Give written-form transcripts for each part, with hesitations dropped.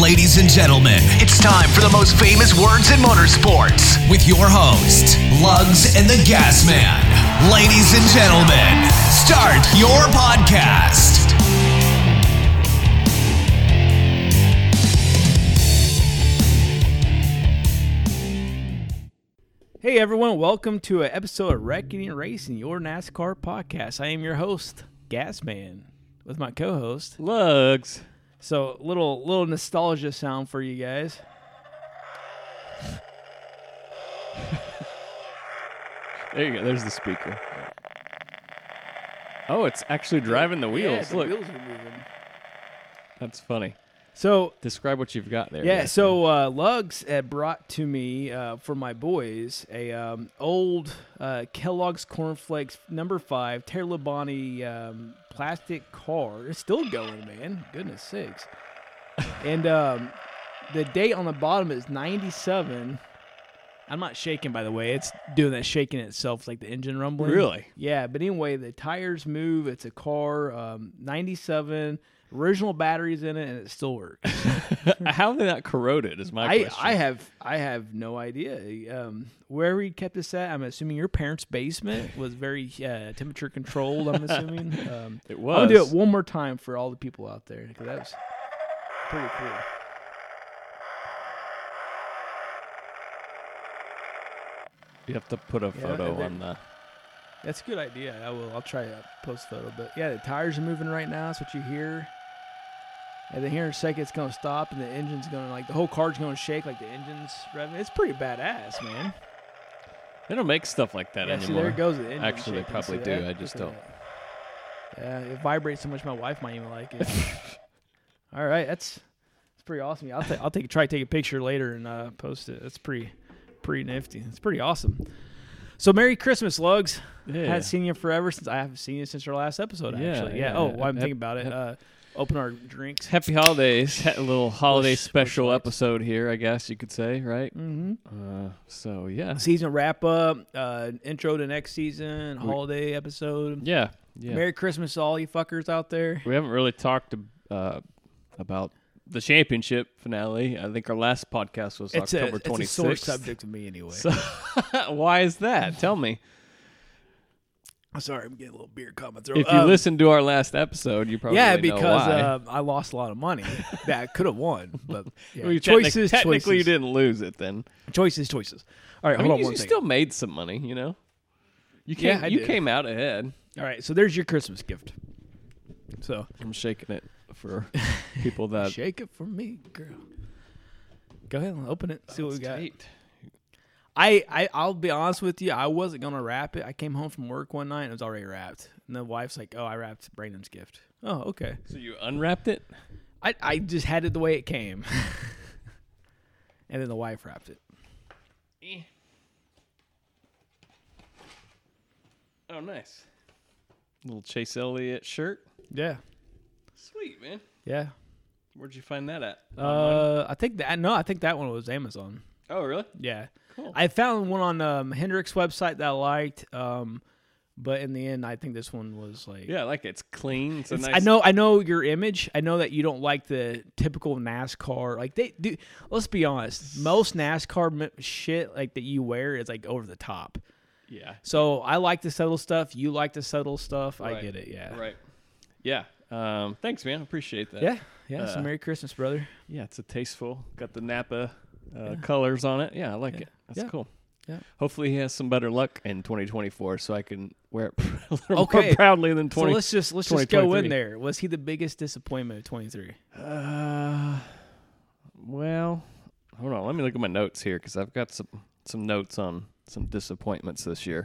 Ladies and gentlemen, it's time for the most famous words in motorsports with your host, Lugs and the Gas Man. Ladies and gentlemen, start your podcast. Hey everyone, welcome to an episode of Wrecking and Racing, your NASCAR podcast. I am your host, Gas Man, with my co-host, Lugs. So, little nostalgia sound for you guys. There you go. There's the speaker. Oh, it's actually driving the wheels. The Look, wheels are moving. that's funny. So, Describe what you've got there. yeah, so Lugs had brought to me, for my boys, a old Kellogg's Corn Flakes number 5 Terry Labonte plastic car. It's still going, man. Goodness sakes. And the date on the bottom is 97. I'm not shaking, by the way. It's doing that shaking itself, like the engine rumbling. Really? Yeah, but anyway, the tires move. It's a car, 97, original batteries in it, and it still works. How did that corroded is my question. I have no idea. Where he kept this at, I'm assuming your parents' basement was very temperature controlled. I'm assuming It was. I'm gonna do it one more time for all the people out there because that was pretty cool. You have to put a photo on the... That's a good idea. I will. I'll try to post a photo. But yeah, the tires are moving right now. That's what you hear. And then here in a second, it's gonna stop, and the engine's gonna the whole car's gonna shake, like the engine's revving. It's pretty badass, man. They don't make stuff like that Yeah, anymore. see, there it goes. The engine Actually, they shaking. probably See do. that? I just Look don't. at that. Yeah, it vibrates so much my wife might even like it. All right, that's pretty awesome. Yeah, I'll try to take a picture later and post it. That's pretty nifty. It's pretty awesome. So Merry Christmas, Lugs. Yeah. Haven't seen you forever since I haven't seen you since our last episode. Yeah, Actually, yeah. Oh, while I'm thinking about it, open our drinks. Happy holidays. A little holiday Bush special lights. episode here, I guess you could say, right? Mm-hmm. So, yeah. Season wrap up, intro to next season, holiday episode. Yeah. Merry Christmas to all you fuckers out there. We haven't really talked about the championship finale. I think our last podcast was October 26th. It's a sore subject to me anyway. So, why is that? Tell me. Sorry, I'm getting a little beer caught in my throat. If you listened to our last episode, you probably know because why. I lost a lot of money that I could have won. But yeah. Well, choices. Technically, you didn't lose it then. Choices. All right, I mean, hold on you one second. still made some money, you know? You came out ahead. All right, so there's your Christmas gift. So I'm shaking it for people that... shake it for me, girl. Go ahead and open it. See what we got. Tight. I'll be honest with you. I wasn't gonna wrap it. I came home from work one night and it was already wrapped. And the wife's like, "Oh, I wrapped Brandon's gift." Oh, okay. So you unwrapped it? I just had it the way it came, and then the wife wrapped it. Oh, nice. Little Chase Elliott shirt. Yeah. Sweet, man. Yeah. Where'd you find that at? I think that one was Amazon. Oh, really? Yeah. Cool. I found one on Hendrick's website that I liked, but in the end, I think this one was like. Yeah, I like it. It's clean. It's a nice... I know your image. I know that you don't like the typical NASCAR. Like they do. Let's be honest. Most NASCAR shit like that you wear is like over the top. Yeah. So I like the subtle stuff. You like the subtle stuff. Right. I get it. Yeah. Right. Yeah. Thanks, man. Appreciate that. Yeah. Yeah. So Merry Christmas, brother. Yeah, it's a tasteful. Got the Napa colors on it. Yeah, I like it. That's cool. Yeah. Hopefully he has some better luck in 2024 so I can wear it a little more proudly than 20. So let's just go in there. Was he the biggest disappointment of 23? Well, hold on. Let me look at my notes here because I've got some notes on some disappointments this year.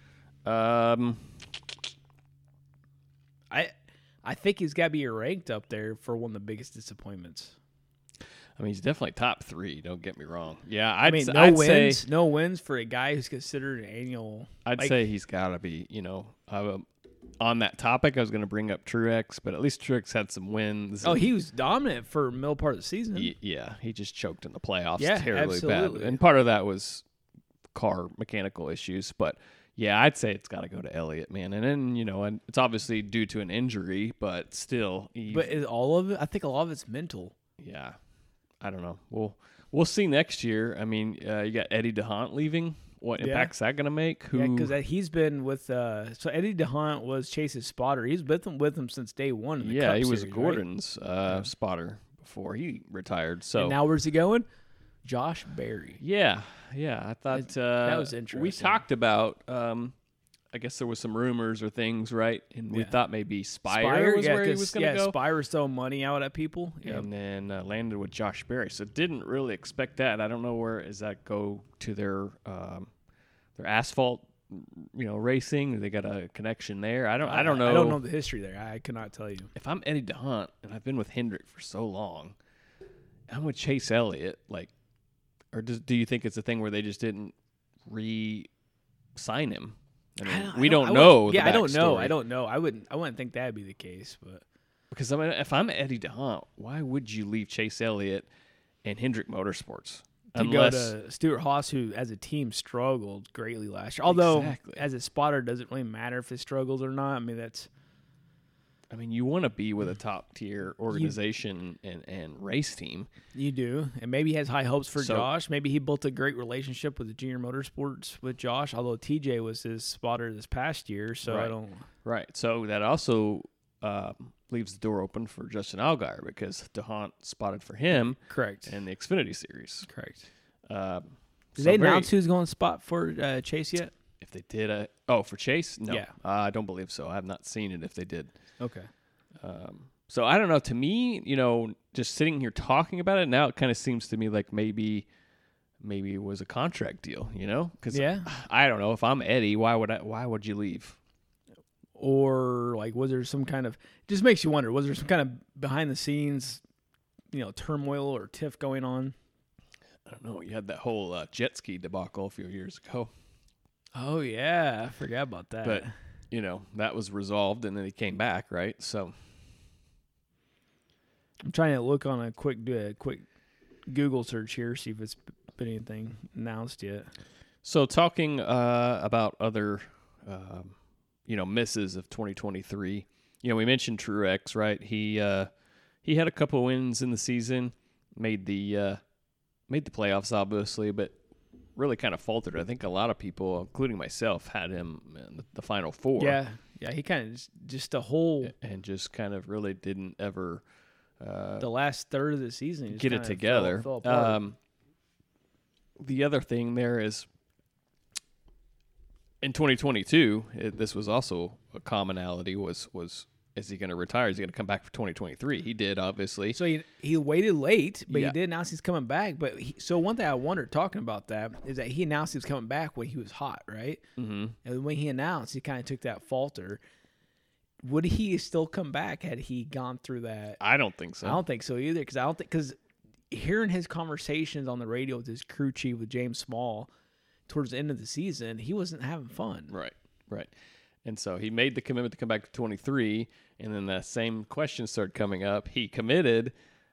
I think he's got to be ranked up there for one of the biggest disappointments. I mean, he's definitely top 3. Don't get me wrong. Yeah, I'd wins. No wins for a guy who's considered an annual. I'd say he's got to be. You know, on that topic, I was going to bring up Truex, but at least Truex had some wins. Oh, he was dominant for middle part of the season. Yeah, he just choked in the playoffs terribly absolutely. bad, and part of that was car mechanical issues, but. Yeah, I'd say it's got to go to Elliott, man. And then, you know, and it's obviously due to an injury, but still. But is all of it? I think a lot of it's mental. Yeah. I don't know. We'll see next year. I mean, you got Eddie DeHaan leaving. What impact's that going to make? Because he's been with so Eddie DeHaan was Chase's spotter. He's with him since day one. In the Cup he was series, Gordon's spotter before he retired. So and now where's he going? Josh Berry. Yeah. I thought that was interesting. We talked about. I guess there was some rumors or things, right? And we thought maybe Spire was where he was going to go. Spire was throwing money out at people. And then landed with Josh Berry. So didn't really expect that. I don't know where does that go to their asphalt, racing. They got a connection there. I don't know. I don't know the history there. I cannot tell you. If I'm Eddie DeHaan and I've been with Hendrick for so long, I'm with Chase Elliott. Or do you think it's a thing where they just didn't re-sign him? I mean, we don't know. Yeah, I don't know. I don't know. I wouldn't think that'd be the case, but because if I'm Eddie DeHaan, why would you leave Chase Elliott and Hendrick Motorsports to go to Stuart Haas, who as a team struggled greatly last year? Although as a spotter, doesn't really matter if it struggles or not. I mean, you want to be with a top tier organization and race team. You do, and maybe he has high hopes for Josh. Maybe he built a great relationship with the Junior Motorsports with Josh. Although TJ was his spotter this past year, so right. I don't. Right. So that also leaves the door open for Justin Allgaier because DeHaan spotted for him. Correct. In the Xfinity Series. Correct. Did they announce who's going to spot for Chase yet? If they did, for Chase? No. Yeah. I don't believe so. I have not seen it if they did. Okay. So I don't know. To me, just sitting here talking about it now, it kind of seems to me like maybe it was a contract deal, Because I don't know. If I'm Eddie, why would you leave? Or was there some kind of, it just makes you wonder, was there some kind of behind the scenes, turmoil or tiff going on? I don't know. You had that whole jet ski debacle a few years ago. Oh, yeah. I forgot about that. But, that was resolved, and then he came back, right? So I'm trying to look on a quick Google search here, see if it's been anything announced yet. So talking about other, misses of 2023, we mentioned Truex, right? He had a couple wins in the season, made the playoffs, obviously, but really kind of faltered. I think a lot of people, including myself, had him in the Final Four. Yeah, he kind of just a whole... And just kind of really didn't ever... the last third of the season, get it together. Fell apart. The other thing there is, in 2022, this was also a commonality, was is he going to retire? Is he going to come back for 2023? He did, obviously. So he waited late, but he did announce he's coming back. But so one thing I wondered, talking about that, is that he announced he was coming back when he was hot, right? Mm-hmm. And when he announced, he kind of took that falter. Would he still come back had he gone through that? I don't think so. I don't think so either, because hearing his conversations on the radio with his crew chief, with James Small, towards the end of the season, he wasn't having fun. Right. And so he made the commitment to come back to 23, and then that same question started coming up. He committed,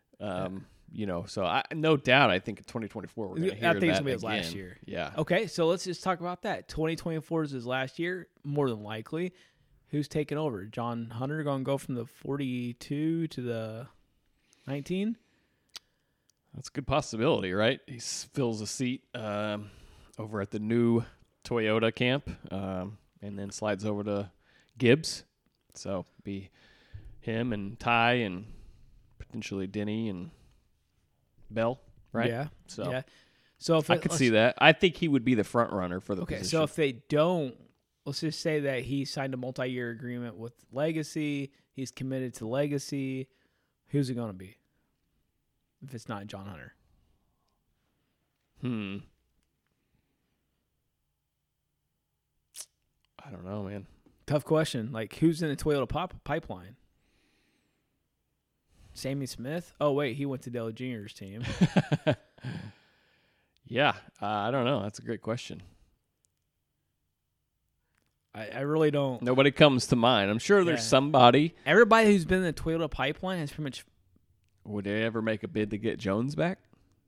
so no doubt I think in 2024 we're going to hear that. I think it's going to be his his last year. Yeah. Okay, so let's just talk about that. 2024 is his last year, more than likely. Who's taking over? John Hunter going to go from the 42 to the 19? That's a good possibility, right? He fills a seat over at the new Toyota camp, and then slides over to Gibbs. So be him and Ty and potentially Denny and Bell, right? Yeah. So if I could see that. I think he would be the front runner for the position. So if they don't, let's just say that he signed a multi-year agreement with Legacy. He's committed to Legacy. Who's it going to be if it's not John Hunter? I don't know, man. Tough question. Who's in the Toyota pipeline? Sammy Smith? Oh, wait, he went to Dale Jr.'s team. Yeah, I don't know. That's a great question. I really don't. Nobody comes to mind. I'm sure there's somebody. Everybody who's been in the Toyota pipeline has pretty much. Would they ever make a bid to get Jones back?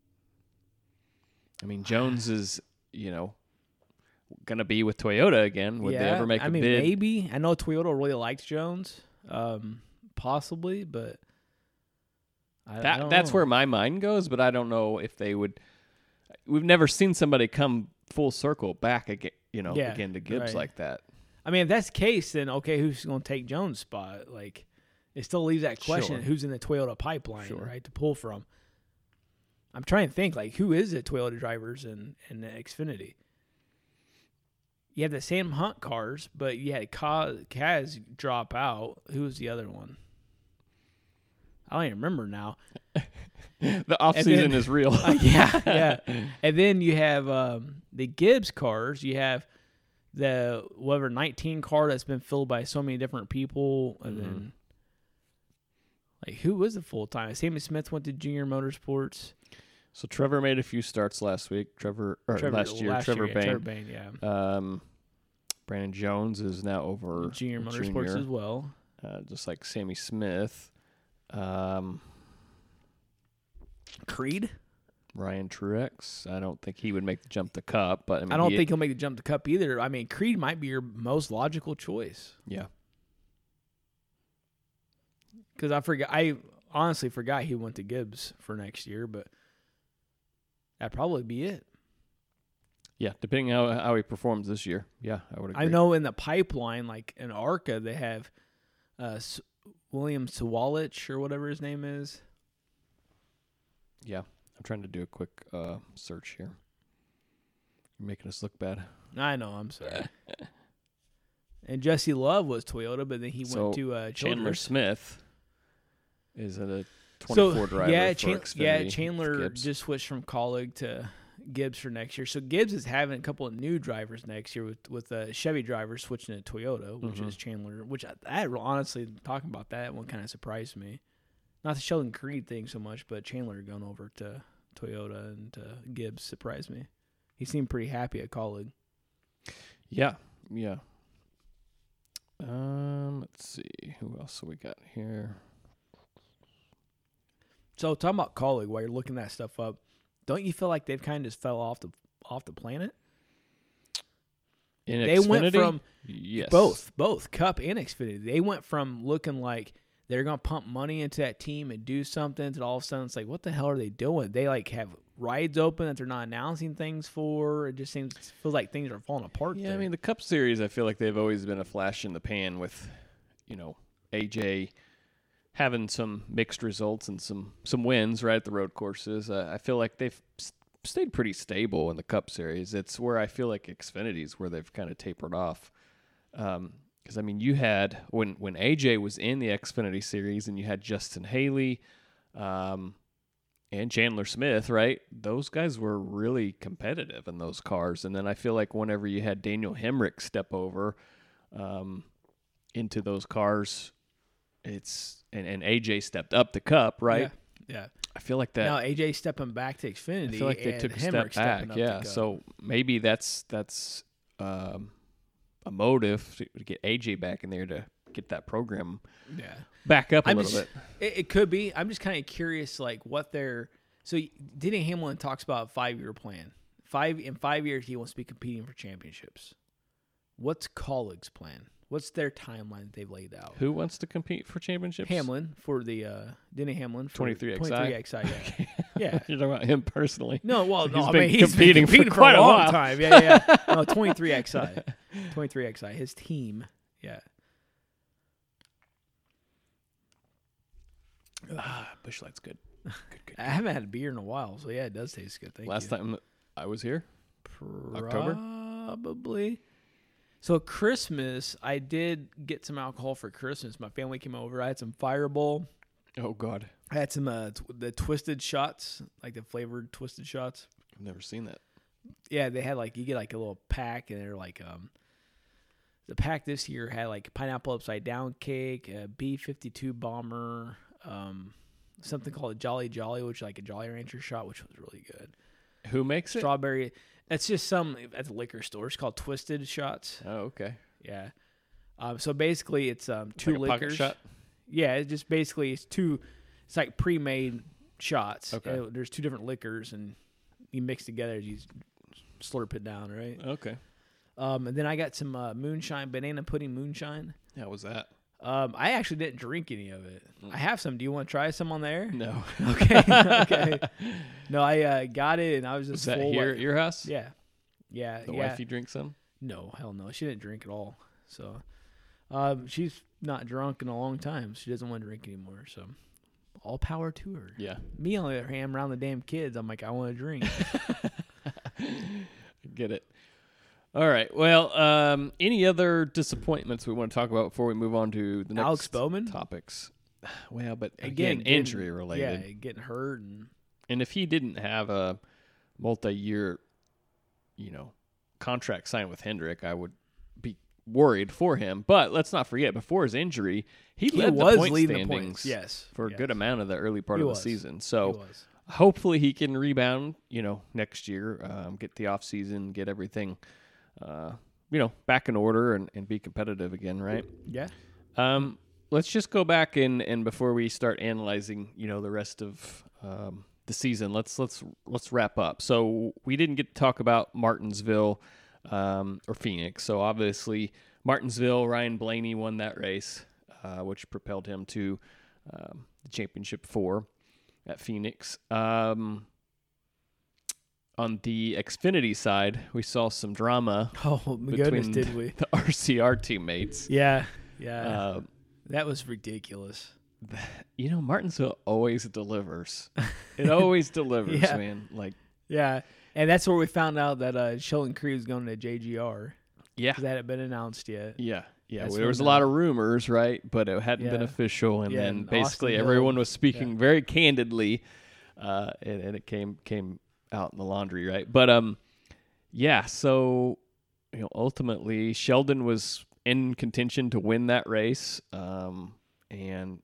I mean, Jones is, going to be with Toyota again. Would they ever make a bid? Maybe. I know Toyota really likes Jones, possibly, but That's where my mind goes, but I don't know if they would. We've never seen somebody come full circle back again, again to Gibbs like that. I mean, if that's the case, then okay, who's going to take Jones' spot? Like, it still leaves that question: who's in the Toyota pipeline, right, to pull from? I'm trying to think, like, who is the Toyota drivers in the Xfinity? You have the Sam Hunt cars, but you had Kaz drop out. Who was the other one? I don't even remember now. The offseason is real. Yeah. And then you have the Gibbs cars. You have the 19 car that's been filled by so many different people. And then, like, who was the full-time? Sammy Smith went to Junior Motorsports. So Trevor made a few starts last week. Last year, Trevor Bain. Trevor Bain, yeah. Brandon Jones is now over Junior Motorsports as well. Just like Sammy Smith. Creed? Ryan Truex. I don't think he would make the jump to Cup, but I don't think he'll make the jump to Cup either. I mean, Creed might be your most logical choice. Yeah. Because I honestly forgot he went to Gibbs for next year, but that'd probably be it. Yeah, depending on how he performs this year. Yeah, I would agree. I know in the pipeline, like in ARCA, they have William Sawalich or whatever his name is. Yeah, I'm trying to do a quick search here. You're making us look bad. I know, I'm sorry. And Jesse Love was Toyota, but then he went to Chandler Smith is a 24 driver for Xfinity. Yeah, Chandler just switched from Colleague to Gibbs for next year. So Gibbs is having a couple of new drivers next year with a Chevy driver switching to Toyota, which is Chandler. Which I honestly, talking about that one kind of surprised me. Not the Sheldon Creed thing so much, but Chandler going over to Toyota and Gibbs surprised me. He seemed pretty happy at Colleague. Yeah. Let's see. Who else have we got here? So talking about Colleague, while you're looking that stuff up, don't you feel like they've kind of just fell off the planet? In they Xfinity? Went from yes. both Cup and Xfinity. They went from looking like they're going to pump money into that team and do something to all of a sudden it's like, what the hell are they doing? They like have rides open that they're not announcing things for. It just feels like things are falling apart. Yeah, there. I mean, the Cup Series, I feel like they've always been a flash in the pan with, AJ having some mixed results and some wins right at the road courses. I feel like they've stayed pretty stable in the Cup Series. It's where I feel like Xfinity's where they've kind of tapered off. Because, I mean, you had, when AJ was in the Xfinity Series and you had Justin Haley and Chandler Smith, right? Those guys were really competitive in those cars. And then I feel like whenever you had Daniel Hemrick step over into those cars, and AJ stepped up the Cup, right? Yeah. I feel like that. Now AJ stepping back to Xfinity. I feel like they took a step back. Yeah. So maybe that's a motive to get AJ back in there to get that program back up a little bit. It could be. I'm just kind of curious, like what they're. So Denny Hamlin talks about a 5-year plan. In 5 years, he wants to be competing for championships. What's Colleague's plan? What's their timeline that they've laid out? Who wants to compete for championships? Hamlin for the Denny Hamlin for 23XI. 23XI. Yeah. You're talking about him personally. No, well, he's I been mean, he's competing been for quite a a long while. time. Yeah. No, 23XI. 23XI. His team. Yeah. Busch Light's good. Good. I haven't had a beer in a while, so yeah, it does taste good. Thank you. Last time I was here, October. Probably. So Christmas, I did get some alcohol for Christmas. My family came over. I had some Fireball. Oh God. I had some the twisted shots, like the flavored twisted shots. I've never seen that. Yeah, they had you get like a little pack, and they're like the pack this year had like pineapple upside down cake, a B-52 bomber, something called a Jolly Jolly, which is like a Jolly Rancher shot, which was really good. Who makes it? Strawberry. It's just some at the liquor store. It's called Twisted Shots. Oh, okay. Yeah. So basically, it's two like a pocket liquors. shot? Yeah, it's just basically it's like pre-made shots. Okay. There's two different liquors, and you mix together as you slurp it down, right? Okay. And then I got some moonshine, banana pudding moonshine. How was that? I actually didn't drink any of it. I have some. Do you want to try some on the air? No. Okay. Okay. No, I got it, and I was just Is that full. here at your house? Yeah. Yeah. The yeah. wifey drink some? No, hell no. She didn't drink at all. So, she's not drunk in a long time. She doesn't want to drink anymore. So, all power to her. Yeah. Me, on the other hand, around the damn kids, I'm like, I want to drink. Get it. All right. Well, any other disappointments we want to talk about before we move on to the next Alex Bowman topics? Well, but Again, getting- injury related. Yeah, getting hurt. And if he didn't have a multi-year, contract signed with Hendrick, I would be worried for him. But let's not forget, before his injury, he led was the point leading the standings points. Yes. for a Yes. good amount of the early part He of was. the season. He So was. hopefully he can rebound, next year, get the offseason, get everything, back in order and be competitive again, right? Yeah. Let's just go back and before we start analyzing, the rest of the season, let's wrap up. So we didn't get to talk about Martinsville or Phoenix. So obviously Martinsville, Ryan Blaney won that race, which propelled him to the championship 4 at Phoenix. On the Xfinity side, we saw some drama Oh, my goodness, between did we? the RCR teammates. Yeah. Yeah. That was ridiculous. Martinsville always delivers. It always delivers, Yeah. man. Like, Yeah. And that's where we found out that Sheldon Creed was going to JGR. yeah, Because that hadn't been announced yet. yeah. That's There was a when, lot of rumors, right? But it hadn't been Yeah. official, and Yeah, then and basically Austin everyone Hill. was speaking very candidly, and it came out in the laundry, right? But yeah. So ultimately, Sheldon was in contention to win that race, and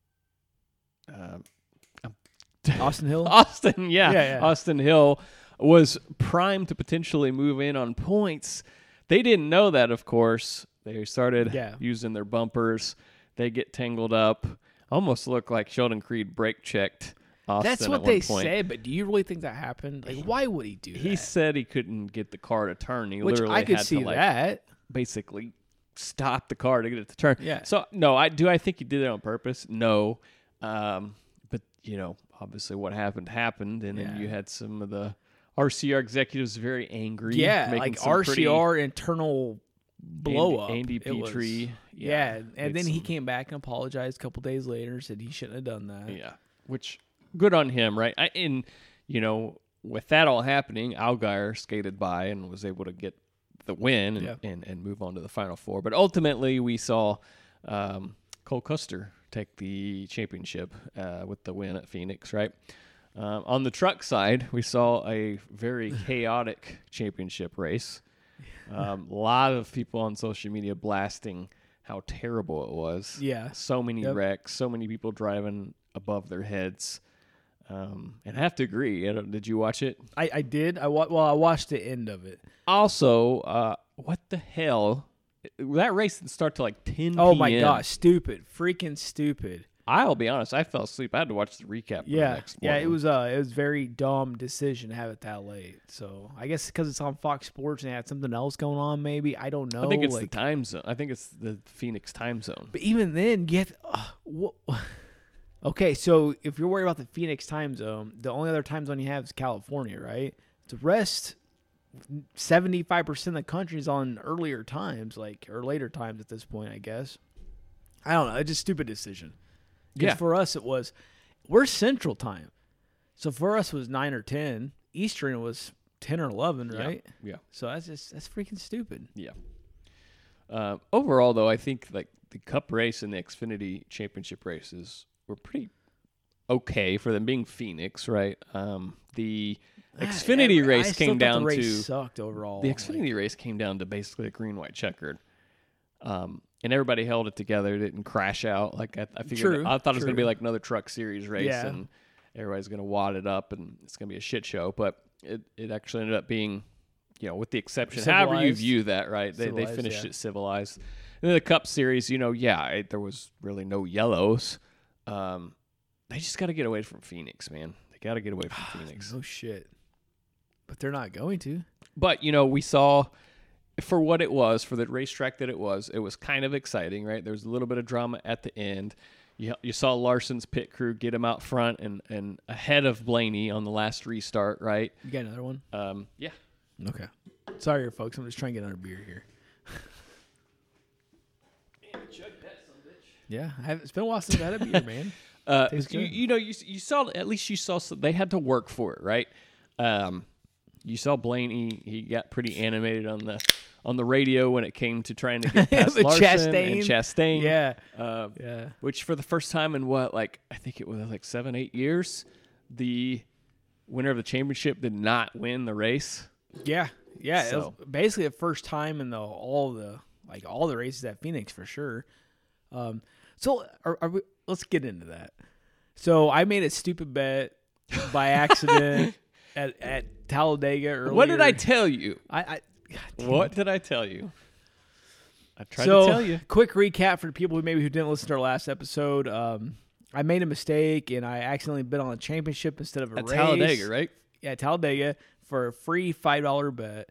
Austin Hill? Austin, yeah. Yeah. Austin Hill was primed to potentially move in on points. They didn't know that, of course. They started using their bumpers. They get tangled up. Almost looked like Sheldon Creed brake checked Austin. That's what at one they point. said, but do you really think that happened? Like, why would he do that? He said he couldn't get the car to turn. He Which literally I could had see to that. basically stop the car to get it to turn. Yeah. So no, I think he did it on purpose. No, but obviously what happened, and then you had some of the RCR executives very angry. Yeah, making like some pretty RCR internal blow up. Andy It was- Petrie. Yeah, and made then he some- came back and apologized a couple days later, said he shouldn't have done that. Yeah, which good on him, right? With that all happening, Allgaier skated by and was able to get the win and move on to the Final Four. But ultimately, we saw Cole Custer take the championship with the win at Phoenix, right? On the truck side, we saw a very chaotic championship race. A lot of people on social media blasting how terrible it was. Yeah. So many wrecks, so many people driving above their heads. And I have to agree. Did you watch it? I did. I watched the end of it. Also, what the hell? That race didn't start till like 10 p.m. Oh my gosh, stupid, freaking stupid. I'll be honest, I fell asleep. I had to watch the recap. The next morning. It was very dumb decision to have it that late. So I guess because it's on Fox Sports and they had something else going on, maybe I don't know. I think it's the time zone. I think it's the Phoenix time zone. But even then, okay. So if you're worried about the Phoenix time zone, the only other time zone you have is California, right? The rest, 75% of the country is on earlier times, or later times at this point, I guess. I don't know. It's just a stupid decision. Because for us, we're Central Time. So for us, it was 9 or 10. Eastern was 10 or 11, right? Yeah. So that's freaking stupid. Yeah. Overall, though, I think like the Cup race and the Xfinity Championship races were pretty okay for them being Phoenix, right? The Xfinity race came down the race to sucked overall. the Xfinity race came down to basically a green-white checkered. And everybody held it together, didn't crash out. Like I figured, I thought it was going to be like another Truck Series race, and everybody's going to wad it up, and it's going to be a shit show. But it actually ended up being, with the exception, however you view that, right? They finished it civilized. And then the Cup Series, there was really no yellows. They just got to get away from Phoenix, man. They got to get away from Phoenix. No shit. But they're not going to. But we saw for what it was, for the racetrack that it was kind of exciting, right? There was a little bit of drama at the end. You saw Larson's pit crew get him out front and ahead of Blaney on the last restart, right? You got another one? Yeah. Okay. Sorry, folks. I'm just trying to get another beer here. Yeah, it's been a while since I had a beer, man. You saw, at least you saw, they had to work for it, right? You saw Blaney, he got pretty animated on the radio when it came to trying to get past Larson and Chastain. Yeah. Which for the first time in I think it was like 7-8 years, the winner of the championship did not win the race. Yeah. So. It was basically the first time in all the races at Phoenix for sure. So let's get into that. So I made a stupid bet by accident at Talladega earlier. What did I tell you? What did I tell you? I tried to tell you. Quick recap for the people who didn't listen to our last episode. I made a mistake and I accidentally bet on a championship instead of a race. At Talladega, right? Yeah, Talladega for a free $5 bet.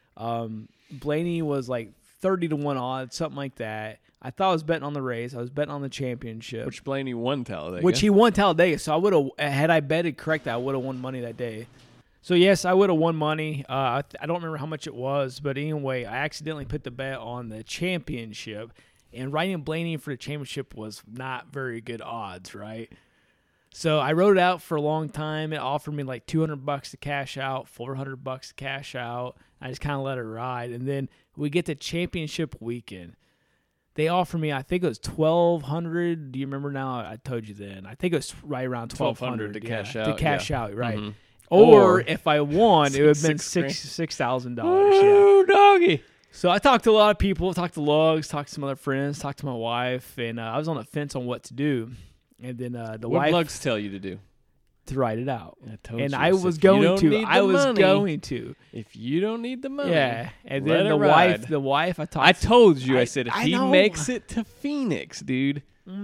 Blaney was like 30-1 odds, something like that. I thought I was betting on the race. I was betting on the championship. Which Blaney won Talladega. Which he won Talladega. So I would have, had I betted correctly, I would have won money that day. So, yes, I would have won money. I don't remember how much it was. But anyway, I accidentally put the bet on the championship. And Ryan Blaney for the championship was not very good odds, right? So I wrote it out for a long time. It offered me like $200 to cash out, $400 to cash out. I just kind of let it ride. And then we get to championship weekend. They offered me, I think it was $1,200. Do you remember now? I told you then. I think it was right around $1,200 to cash out. To cash out, right. Mm-hmm. Or if I won, it would have been $6,000. Oh, doggy. So I talked to a lot of people, talked to Lugs, talked to some other friends, talked to my wife, and I was on the fence on what to do. And then the wife... What Lugs tell you to do? To write it out. I was going to. I was going to. If you don't need the money, yeah. And then the wife, I told you. I said if he makes it to Phoenix, dude.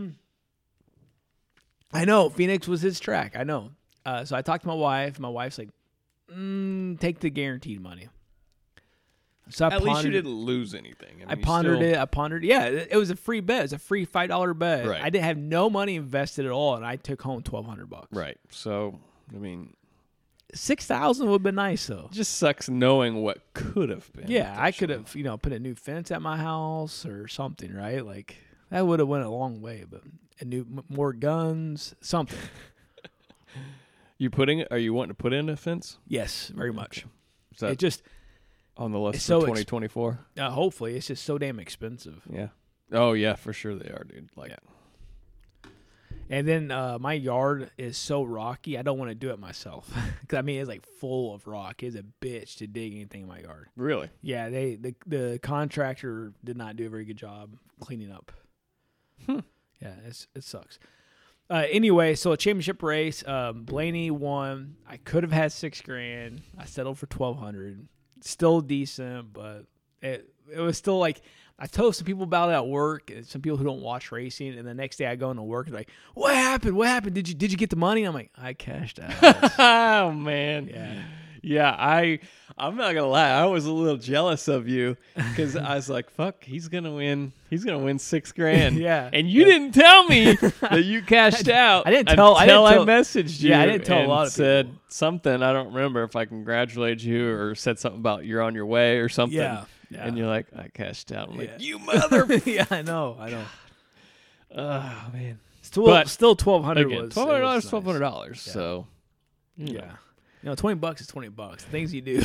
I know Phoenix was his track. I know. So I talked to my wife. My wife's like, take the guaranteed money. So at least you didn't lose anything. I pondered it. I pondered. Yeah, it was a free bet. It was a free $5 bet. Right. I didn't have no money invested at all, and I took home $1,200. Right. So, I mean, $6,000 would have been nice though. It just sucks knowing what could have been. Yeah, I could have, put a new fence at my house or something, right? Like that would have went a long way. But more guns, something. Are you wanting to put in a fence? Yes, very much. So it just. On the list for 2024? Hopefully. It's just so damn expensive. Yeah. Oh, yeah, for sure they are, dude. Yeah. And then my yard is so rocky, I don't want to do it myself. Because, it's like full of rock. It's a bitch to dig anything in my yard. Really? Yeah, the contractor did not do a very good job cleaning up. Yeah, it sucks. Anyway, so a championship race, Blaney won. I could have had $6,000. I settled for $1,200. Still decent, but it was still like I told some people about it at work, and some people who don't watch racing, and the next day I go into work and like, what happened? What happened? Did you get the money? I'm like, I cashed out. Oh man. Yeah, I'm not gonna lie, I was a little jealous of you because I was like, fuck, he's gonna win $6,000. Yeah. And you didn't tell me that you cashed out. I didn't tell I messaged you. Yeah, I didn't tell a lot of said people. Something, I don't remember if I congratulated you or said something about you're on your way or something. Yeah. And you're like, I cashed out. I'm like, you mother. Yeah, I know. Oh man. Still $1,200 was $1,200, $1,200. $1,200. So yeah. $20 is $20. Things you do.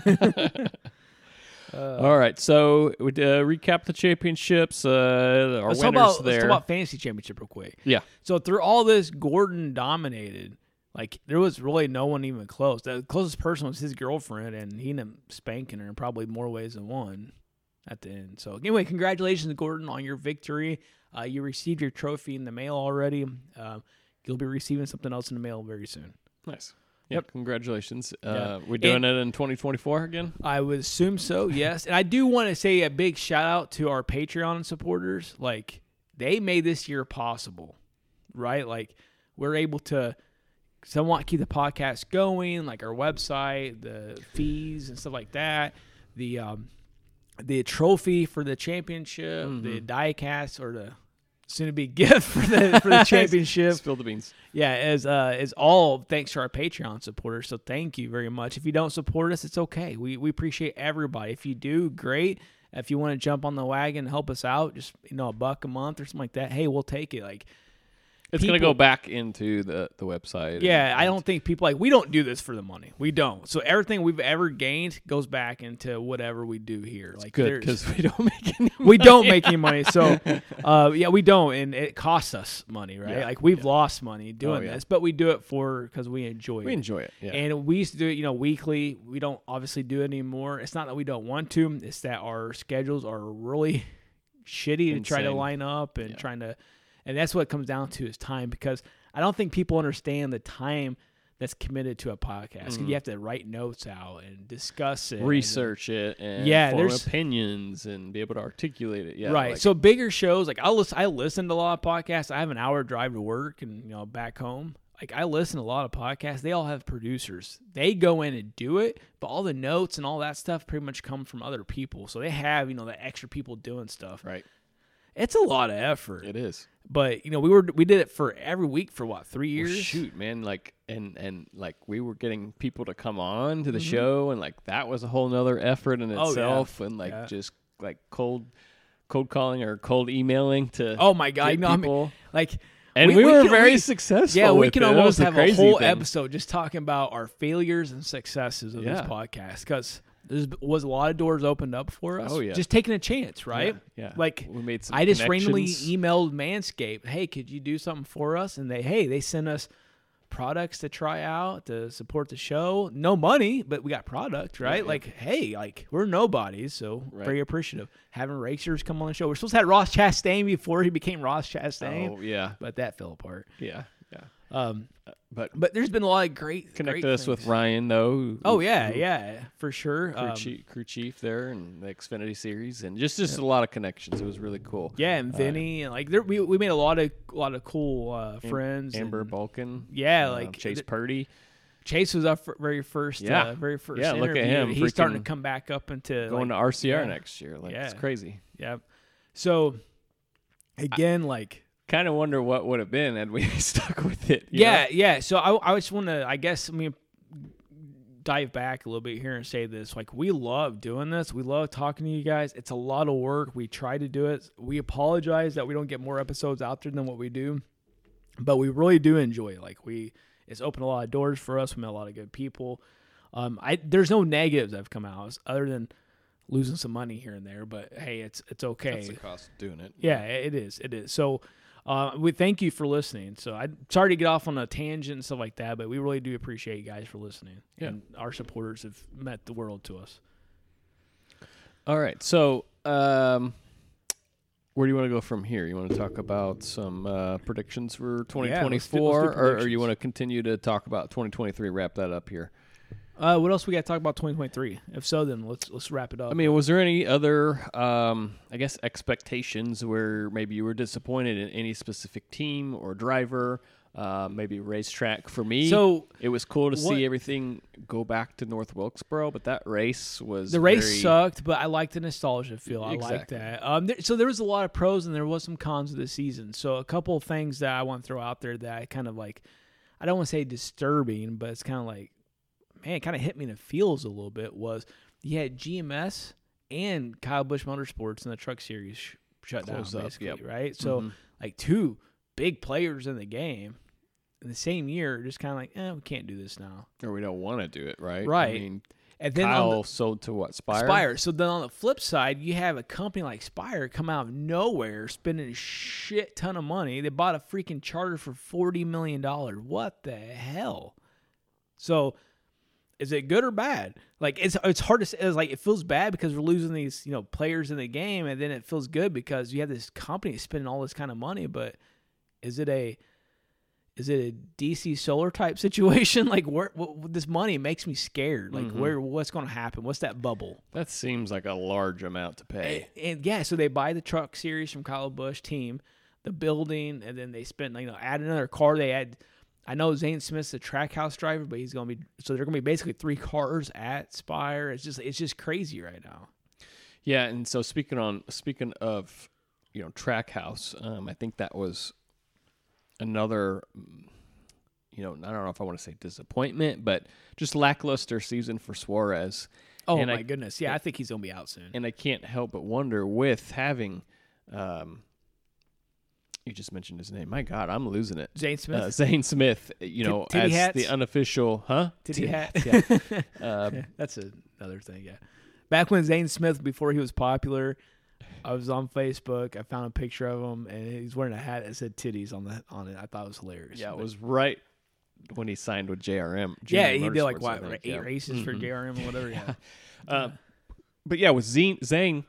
All right, so we recap the championships. Our let's winners talk there. Let's talk about fantasy championship real quick. Yeah. So through all this, Gordon dominated. Like there was really no one even close. The closest person was his girlfriend, and he ended up spanking her in probably more ways than one at the end. So anyway, congratulations, Gordon, on your victory. You received your trophy in the mail already. You'll be receiving something else in the mail very soon. Nice. Yep. Congratulations. Yeah. We're doing it in 2024 again? I would assume so, yes. And I do want to say a big shout out to our Patreon supporters. Like, they made this year possible, right? Like, we're able to somewhat keep the podcast going, like our website, the fees and stuff like that. The the trophy for the championship, the diecast, or the soon-to-be gift for the championship. Spill the beans. Yeah, is all thanks to our Patreon supporters. So thank you very much. If you don't support us, it's okay. We appreciate everybody. If you do, great. If you want to jump on the wagon and help us out, just $1 a month or something like that. Hey, we'll take it. Like, it's going to go back into the website. Yeah, I don't think people we don't do this for the money. We don't. So everything we've ever gained goes back into whatever we do here. Like, good, because we don't make any money. We don't make any money. So, we don't, and it costs us money, right? Yeah, like we've lost money doing this, but we do it because we enjoy it. We enjoy it, yeah. And we used to do it, weekly. We don't obviously do it anymore. It's not that we don't want to. It's that our schedules are really shitty to try to line up and trying to. And that's what it comes down to is time, because I don't think people understand the time that's committed to a podcast. You have to write notes out and discuss it. Research it and form opinions and be able to articulate it. Yeah, right. So bigger shows, like I listen to a lot of podcasts. I have an hour drive to work and back home. Like I listen to a lot of podcasts. They all have producers. They go in and do it, but all the notes and all that stuff pretty much come from other people. So they have, the extra people doing stuff. Right. It's a lot of effort. It is. But we did it for every week for 3 years? Well, shoot, man, and we were getting people to come on to the show, and that was a whole nother effort in itself, and just cold calling or cold emailing to oh my god, people. And we were very successful. Yeah, we can almost have a whole episode just talking about our failures and successes of this podcast, because there was a lot of doors opened up for us. Oh, yeah. Just taking a chance, right? Yeah. Like, we made some I just connections. randomly emailed Manscaped, hey, could you do something for us? And they sent us products to try out to support the show. No money, but we got product, right? Yeah. We're nobodies, so very appreciative. Having racers come on the show. We're supposed to have Ross Chastain before he became Ross Chastain. Oh, yeah. But that fell apart. Yeah. But there's been a lot of great connected us with Ryan though. Yeah, for sure. Crew chief there and the Xfinity series, and just a lot of connections. It was really cool. Yeah, and Vinny, and we made a lot of cool friends. Amber Balkan. Yeah, Chase Purdy. Chase was our very first interview. Look at him. He's starting to come back up into going to RCR next year. It's crazy. Yeah. So again, kind of wonder what would have been had we stuck with it. Yeah. So I just want to, dive back a little bit here and say this. We love doing this. We love talking to you guys. It's a lot of work. We try to do it. We apologize that we don't get more episodes out there than what we do, but we really do enjoy it. It's opened a lot of doors for us. We met a lot of good people. There's no negatives that have come out other than losing some money here and there, but hey, it's okay. That's the cost of doing it. Yeah, it is. So, we thank you for listening. So I'm sorry to get off on a tangent and stuff like that, but we really do appreciate you guys for listening. Yeah. And our supporters have meant the world to us. All right. So where do you want to go from here? You want to talk about some predictions for 2024, let's do or you want to continue to talk about 2023, wrap that up here? What else we got to talk about 2023? If so, then let's wrap it up. Was there any other, expectations where maybe you were disappointed in any specific team or driver? Maybe racetrack for me. So it was cool to see everything go back to North Wilkesboro, but that race was sucked. But I like the nostalgia feel. I like that. So there was a lot of pros and there was some cons of the season. So a couple of things that I want to throw out there that I kind of I don't want to say disturbing, but it's kind of it kind of hit me in the feels a little bit. Was you had GMS and Kyle Busch Motorsports in the Truck Series shut down, basically, right? So two big players in the game in the same year, just kind of we can't do this now, or we don't want to do it, right? Right. And then Kyle sold to what, Spire? Spire. So then on the flip side, you have a company like Spire come out of nowhere, spending a shit ton of money. They bought a freaking charter for $40 million. What the hell? So is it good or bad? It's hard to say. It feels bad because we're losing these players in the game, and then it feels good because you have this company spending all this kind of money. But is it a DC Solar type situation? What this money makes me scared. What's going to happen? What's that bubble? That seems like a large amount to pay. And yeah, so they buy the Truck Series from Kyle Busch team, the building, and then they spend add another car. They add. I know Zane Smith's a track house driver, but he's going to be – so they're going to be basically 3 cars at Spire. It's just crazy right now. Yeah, and so speaking of, Trackhouse, I think that was another, I don't know if I want to say disappointment, but just lackluster season for Suarez. Oh, and my goodness. Yeah, I think he's going to be out soon. And I can't help but wonder with having, you just mentioned his name. My God, I'm losing it. Zane Smith? Zane Smith, Titty as hats? the unofficial, Titty hat? Yeah. Yeah, that's another thing, yeah. Back when Zane Smith, before he was popular, I was on Facebook. I found a picture of him, and he's wearing a hat that said titties on it. I thought it was hilarious. Yeah, it was right when he signed with JRM. Yeah, he did like, Motorsports, I think, 8 races for JRM or whatever, yeah. But yeah, with Zhang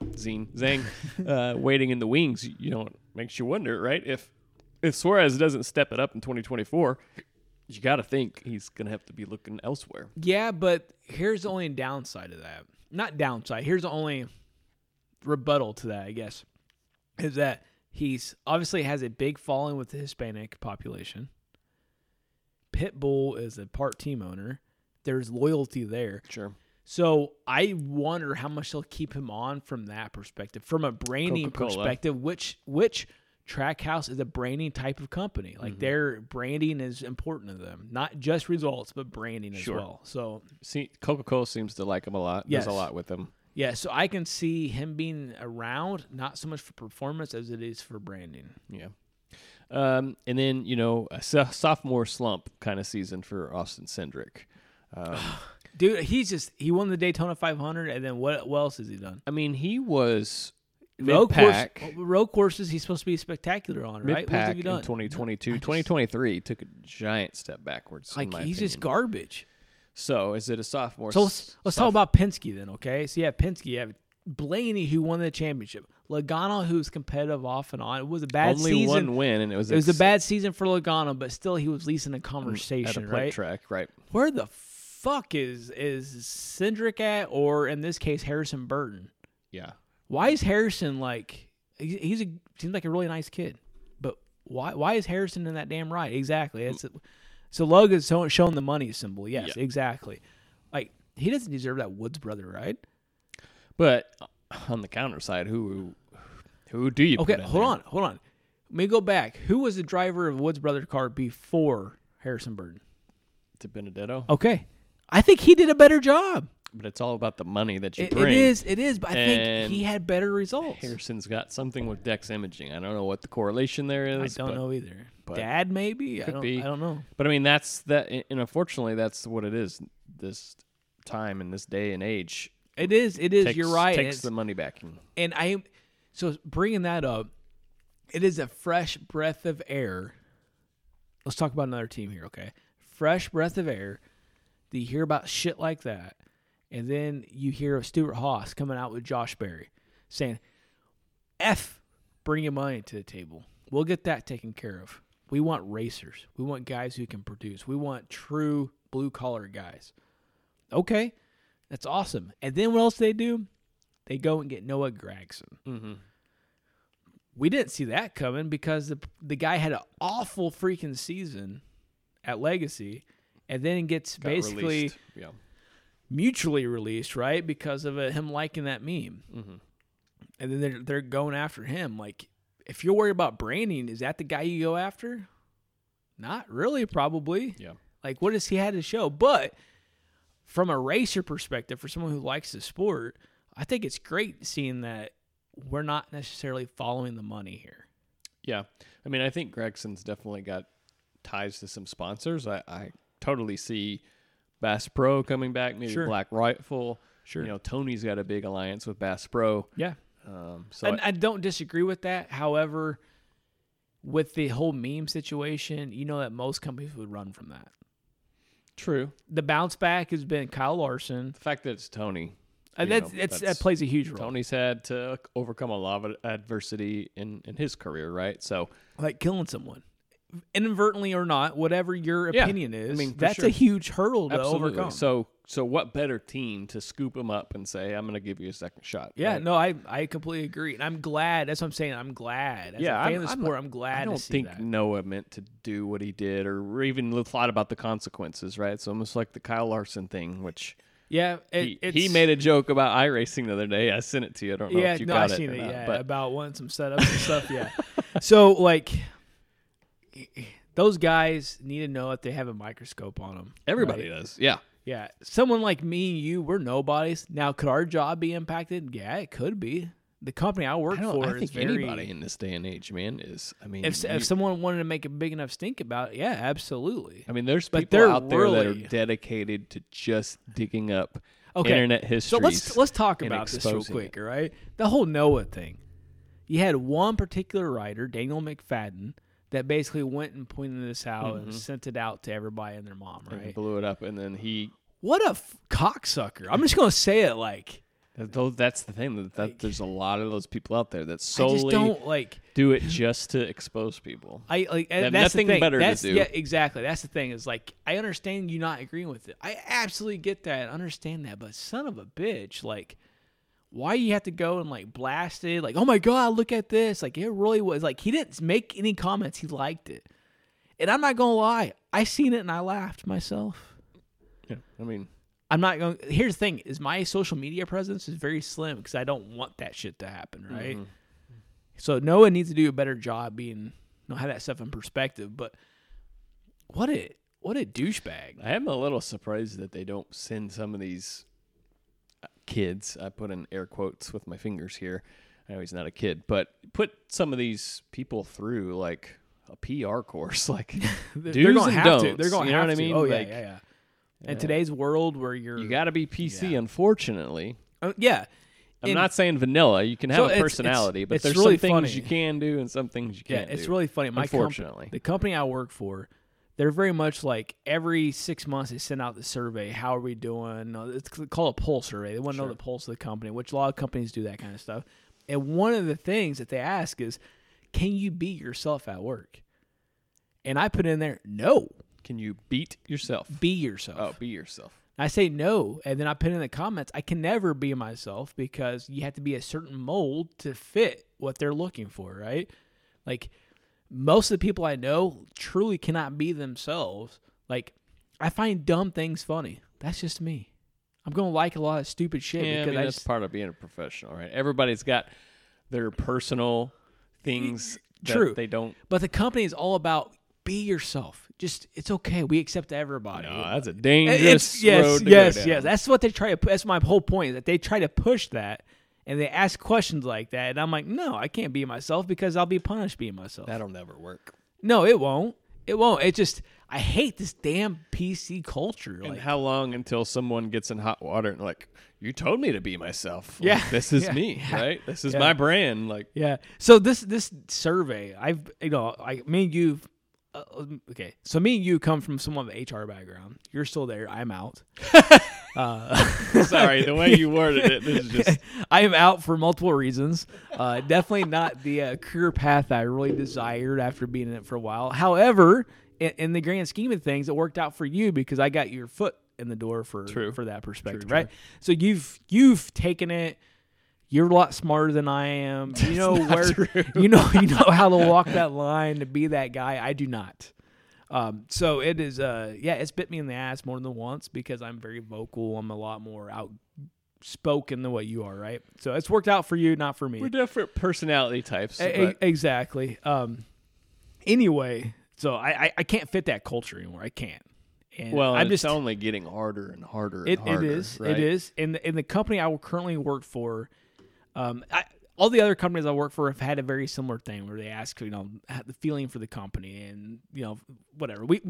waiting in the wings, it makes you wonder, right? If Suarez doesn't step it up in 2024, you got to think he's going to have to be looking elsewhere. Yeah, but here's the only downside of that. Not downside. Here's the only rebuttal to that, I guess, is that he's obviously has a big following with the Hispanic population. Pitbull is a part team owner. There's loyalty there. Sure. So I wonder how much they'll keep him on from that perspective. From a branding Coca-Cola. perspective, which Trackhouse is a branding type of company. Like their branding is important to them. Not just results, but branding as well. So see, Coca-Cola seems to like him a lot. Yes. Does a lot with him. yeah, so I can see him being around, not so much for performance as it is for branding. Yeah. And then, a sophomore slump kind of season for Austin Cindric. Dude, he won the Daytona 500, and then what else has he done? I mean, he was Road mid-pack. courses, he's supposed to be spectacular on, right? What Mid-pack have you done? in 2022. 2023 took a giant step backwards. Like, in my he's just opinion. garbage. So, is it a sophomore? So let's talk about Penske then, okay? So you have Penske, you have Blaney, who won the championship. Logano, who's competitive off and on. It was a bad Only season. one win, and it was a bad season for Logano, but still he was at least in a conversation, at a plate right? track, right? Where the fuck is Cindric at, or in this case, Harrison Burton? Yeah. Why is Harrison like seems like a really nice kid, but why is Harrison in that damn ride? Exactly. So Lug is showing the money symbol. Yes, Yeah. exactly. Like, he doesn't deserve that Woods brother ride. But on the counter side, who do you? Okay, put in hold there? on. Let me go back. Who was the driver of Woods brother car before Harrison Burton? To Benedetto. Okay, I think he did a better job. But it's all about the money that you It bring. it is. But I think And he had better results. Harrison's got something with Dex Imaging. I don't know what the correlation there I is. don't know either. but Dad, maybe. could be. I don't know. But I mean, that's that. And unfortunately, that's what it is. This time in this day and age, It is. You're right. Takes the money backing. And so bringing that up, it is a fresh breath of air. Let's talk about another team here, okay? Fresh breath of air. Do you hear about shit like that? And then you hear of Stuart Haas coming out with Josh Berry saying, F, bringing money to the table. We'll get that taken care of. We want racers. We want guys who can produce. We want true blue-collar guys. Okay, that's awesome. And then what else they do? They go and get Noah Gragson. Mm-hmm. We didn't see that coming because the guy had an awful freaking season at Legacy, and then gets basically released. Yeah. mutually released, right? Because of him liking that meme. Mm-hmm. And then they're going after him. Like, if you're worried about branding, is that the guy you go after? Not really, probably. Yeah. Like, what does he have to show? But from a racer perspective, for someone who likes the sport, I think it's great seeing that we're not necessarily following the money here. Yeah. I mean, I think Gregson's definitely got ties to some sponsors. I totally see Bass Pro coming back, maybe Sure. Black Rifle. Sure. Tony's got a big alliance with Bass Pro. Yeah. So I don't disagree with that. However, with the whole meme situation, you know that most companies would run from that. true. The bounce back has been Kyle Larson. The fact that it's Tony. That plays a huge role. Tony's had to overcome a lot of adversity in his career, right? So Like killing someone, inadvertently or not, whatever your Yeah. opinion is, I mean, for that's sure. a huge hurdle to absolutely. overcome. So what better team to scoop him up and say, I'm going to give you a second shot? Yeah, right? no, I completely agree, and I'm glad. That's what I'm saying. I'm glad. As a fan of the sport, I'm glad I don't to see think that. Noah meant to do what he did or even thought about the consequences, right? It's almost like the Kyle Larson thing, which Yeah, He made a joke about iRacing the other day. I sent it to you. I don't know if you got I've seen it. it. Not, Yeah, but about wanting some setups and stuff. Yeah. So like, those guys need to know that they have a microscope on them. everybody right? does. Yeah. Yeah. Someone like me and you, we're nobodies. Now, could our job be impacted? Yeah, it could be. The company I work for I is think very. anybody in this day and age, man, is. I mean, If someone wanted to make a big enough stink about it, yeah, absolutely. I mean, there's But people they're out there that are really- dedicated to just digging up Okay. internet history. So let's talk and about this real exposing quick, it. all right? The whole Noah thing. You had one particular writer, Daniel McFadden, that basically went and pointed this out and sent it out to everybody and their mom, And right? blew it up, and then he. What a cocksucker! I'm just gonna say it like That's the thing. That there's a lot of those people out there that I just solely don't like. do it just to expose people. I like have that's nothing the thing. better to That's, do. Yeah, exactly. That's the thing. Is like I understand you not agreeing with it. I absolutely get that. I understand that. But son of a bitch, like, why you have to go and like blast it? Like, oh my god, look at this! Like, it really was. Like, he didn't make any comments. He liked it, and I'm not gonna lie. I seen it and I laughed myself. Yeah, I mean, I'm not going. Here's the thing: is my social media presence is very slim because I don't want that shit to happen, right? So Noah needs to do a better job being, have that stuff in perspective. But what a douchebag! I am a little surprised that they don't send some of these kids. I put in air quotes with my fingers here. I know he's not a kid, but put some of these people through like a PR course, like They're do's gonna and have don'ts. to. They're going you to know have what I to. mean? Oh Like, yeah. In today's world where You got to be PC, Yeah. unfortunately. yeah. I'm And- not saying vanilla. You can have So a it's- personality, but it's there's really some things funny. you can do and some things you Yeah, can't it's do. really funny. Unfortunately. The company I work for, they're very much like every 6 months they send out the survey. How are we doing? It's called a pulse survey. They want to know the pulse of the company, which a lot of companies do that kind of stuff. And one of the things that they ask is, can you be yourself at work? And I put in there, no, Can you beat yourself? be yourself. Oh, be yourself. I say no, and then I put in the comments, I can never be myself because you have to be a certain mold to fit what they're looking for, right? Like, most of the people I know truly cannot be themselves. Like, I find dumb things funny. That's just me. I'm going to like a lot of stupid shit Yeah, I because mean, that's part of being a professional, right? Everybody's got their personal things True. that they don't. But the company is all about be yourself. Just, it's okay. We accept everybody. No, that's a dangerous It's yes, road to yes, go down. yes. That's what they try to. That's my whole point. Is that they try to push that, and they ask questions like that, and I'm like, no, I can't be myself because I'll be punished being myself. That'll never work. No, it won't. It won't. It just, I hate this damn PC culture. And Like, how long until someone gets in hot water and like, you told me to be myself. Like, Yeah, this is yeah, me, yeah, right? This is yeah. my brand. Like, yeah. So this survey, me and you. Okay, so me and you come from somewhat of an HR background. You're still there. I'm out. sorry, the way you worded it, this is just I am out for multiple reasons. Definitely not the career path I really desired after being in it for a while. However, in the grand scheme of things, it worked out for you because I got your foot in the door for that perspective, True. right? So you've taken it. You're a lot smarter than I am. You know you know how to walk that line to be that guy. I do not. So it is, it's bit me in the ass more than once because I'm very vocal. I'm a lot more outspoken than what you are, right? So it's worked out for you, not for me. we're different personality types. But Exactly. Anyway, so I can't fit that culture anymore. I can't. And well, I'm it's just only getting harder and harder and it harder. is. Right? It is. In the company I currently work for, all the other companies I work for have had a very similar thing where they ask, the feeling for the company and, whatever. When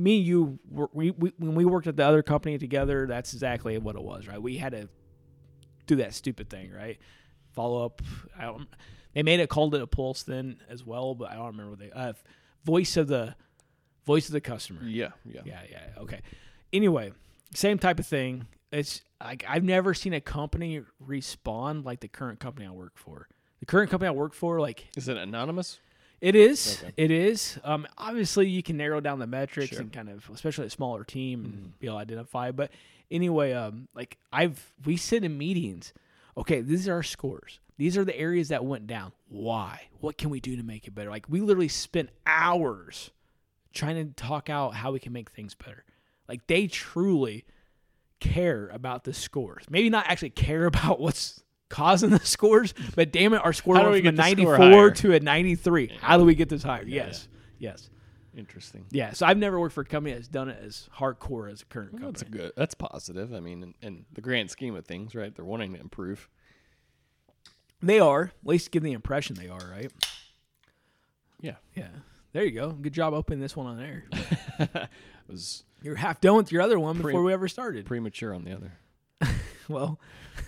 we worked at the other company together, that's exactly what it was, right? We had to do that stupid thing, right? Follow up. They called it a pulse then as well, but I don't remember what they voice of the customer. Yeah. Yeah. Okay. Anyway, same type of thing. It's like I've never seen a company respond like the current company I work for. The current company I work for, like, Is it anonymous? it is. Okay. It is. Obviously, you can narrow down the metrics Sure. and kind of, especially a smaller team, and be able to identify. But anyway, we sit in meetings. Okay, these are our scores. These are the areas that went down. Why? What can we do to make it better? Like, we literally spent hours trying to talk out how we can make things better. Like, they truly care about the scores. Maybe not actually care about what's causing the scores, but damn it, our score How do went we from a get the score 94 higher? to a 93. How do we get this higher? Yes. Interesting. Yeah, so I've never worked for a company that's done it as hardcore as a current Well, company. that's positive. I mean, in the grand scheme of things, right? They're wanting to improve. They are. At least give the impression they are, right? Yeah. Yeah. There you go. Good job opening this one on air. It was You're half done with your other one before we ever started. premature on the other. Well,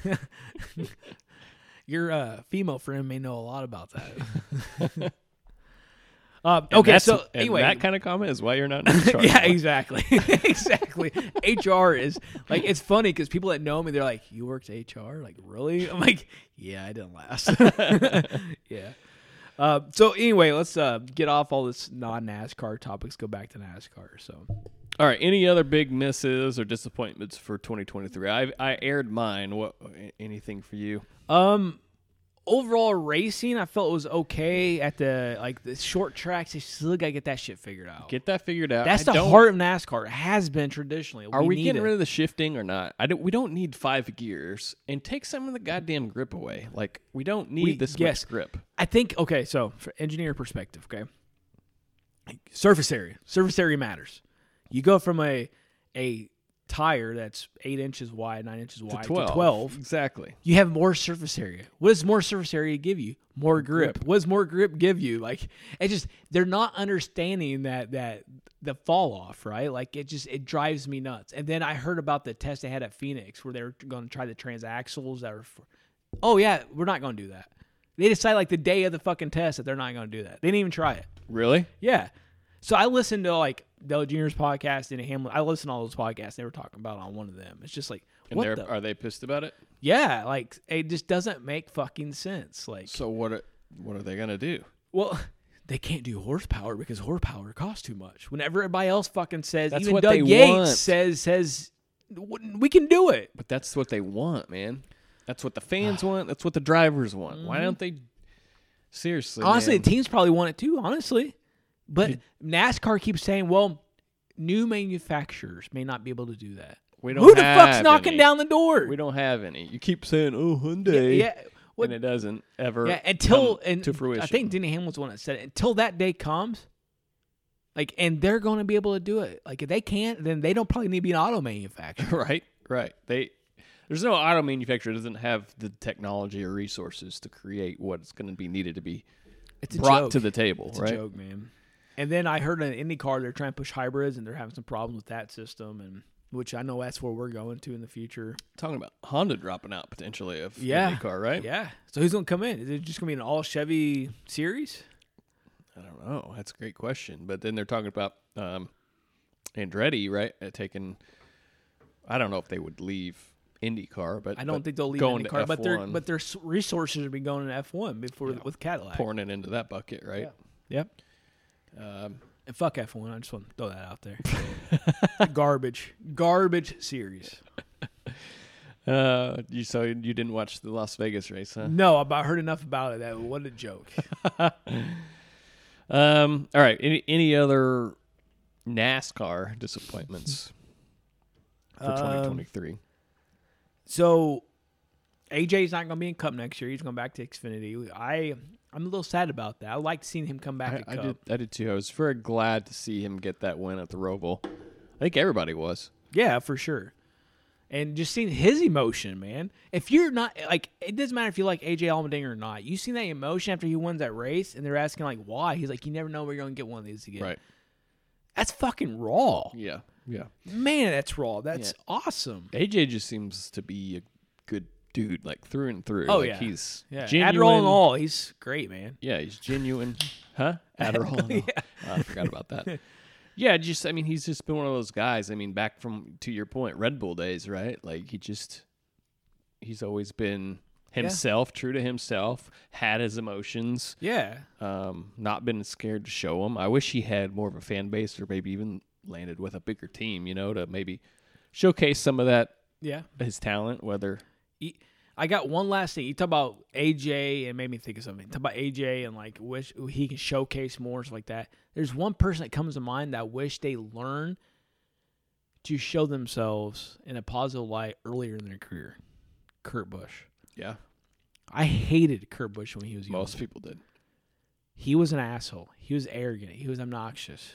your female friend may know a lot about that. Okay, so anyway, that kind of comment is why you're not in HR. yeah, exactly, exactly. HR is like, it's funny because people that know me, they're like, "You worked HR? Like, really?" I'm like, "Yeah, I didn't last." Yeah. So anyway, let's get off all this non-NASCAR topics. Go back to NASCAR. So. All right. Any other big misses or disappointments for 2023? I aired mine. What? Anything for you? Overall racing, I felt it was okay at the short tracks. They still gotta get that shit figured out. Get that figured out. That's the heart of NASCAR. It has been traditionally. Are we getting need rid of the shifting or not? We don't need 5 gears, and take some of the goddamn grip away. Like, we don't need this much grip. I think, okay, so from engineer perspective, okay, surface area matters. You go from a tire that's 8 inches wide, 9 inches wide to 12. Exactly. You have more surface area. What does more surface area give you? More grip. What does more grip give you? Like, it's just, they're not understanding that the fall off, right? Like, it drives me nuts. And then I heard about the test they had at Phoenix where they were going to try the transaxles that were, oh yeah, we're not going to do that. They decided like the day of the fucking test that they're not going to do that. They didn't even try it. Really? Yeah. So I listened to like Dale Jr.'s podcast and Hamlin. I listened to all those podcasts. They were talking about it on one of them. It's just like, Are they pissed about it? Yeah, like it just doesn't make fucking sense. Like, so what are they gonna do? Well, they can't do horsepower because horsepower costs too much. When everybody else fucking says, That's even what Doug they Yates want. says we can do it. But that's what they want, man. That's what the fans want. That's what the drivers want. Why don't they? Seriously, Honestly, man. the teams probably want it too. Honestly, but NASCAR keeps saying, well, new manufacturers may not be able to do that. We don't Who the have fuck's knocking any. down the door? We don't have any. You keep saying, "Oh, Hyundai," Yeah, and it doesn't ever. until come to fruition. I think Denny Hamlin's the one that said it. Until that day comes, like, and they're going to be able to do it. Like, if they can't, then they don't probably need to be an auto manufacturer. Right. There's no auto manufacturer that doesn't have the technology or resources to create what's going to be needed to be brought to the table. It's right? a joke, man. And then I heard in IndyCar they're trying to push hybrids, and they're having some problems with that system, and which I know that's where we're going to in the future. Talking about Honda dropping out potentially of Yeah. IndyCar, right? Yeah. So who's going to come in? Is it just going to be an all Chevy series? I don't know. That's a great question. But then they're talking about Andretti, right? Taking. I don't know if they would leave IndyCar, but I don't think they'll leave going IndyCar, to but F1, their resources would be going to F1 before with Cadillac. pouring it into that bucket, right? Yep. And fuck F1. I just want to throw that out there. Garbage series. You didn't watch the Las Vegas race, huh? No, I heard enough about it. What a joke. All right. Any other NASCAR disappointments for 2023? So AJ's not going to be in Cup next year. He's going back to Xfinity. I'm a little sad about that. I like seeing him come back to Cup. I did too. I was very glad to see him get that win at the Roval. I think everybody was. Yeah, for sure. And just seeing his emotion, man. If you're not, like, it doesn't matter if you like AJ Allmendinger or not. You seen that emotion after he wins that race, and they're asking, like, why? He's like, you never know where you're going to get one of these again. Right. That's fucking raw. Yeah. Man, that's raw. That's awesome. AJ just seems to be a good dude, like through and through. Oh, like, yeah. He's Yeah. genuine. Adderall and all. He's great, man. Yeah, he's genuine. Huh? Adderall and all. Oh, I forgot about that. Yeah, he's just been one of those guys. I mean, back from, to your point, Red Bull days, right? Like, he's always been himself, true to himself, had his emotions. Yeah. Not been scared to show them. I wish he had more of a fan base, or maybe even landed with a bigger team, to maybe showcase some of that, his talent, whether... I got one last thing. You talk about AJ and made me think of something. Talk about AJ and like wish he can showcase more, stuff like that. There's one person that comes to mind that I wish they learn to show themselves in a positive light earlier in their career. Kurt Busch. Yeah. I hated Kurt Busch when he was young. Most people did. He was an asshole. He was arrogant. He was obnoxious.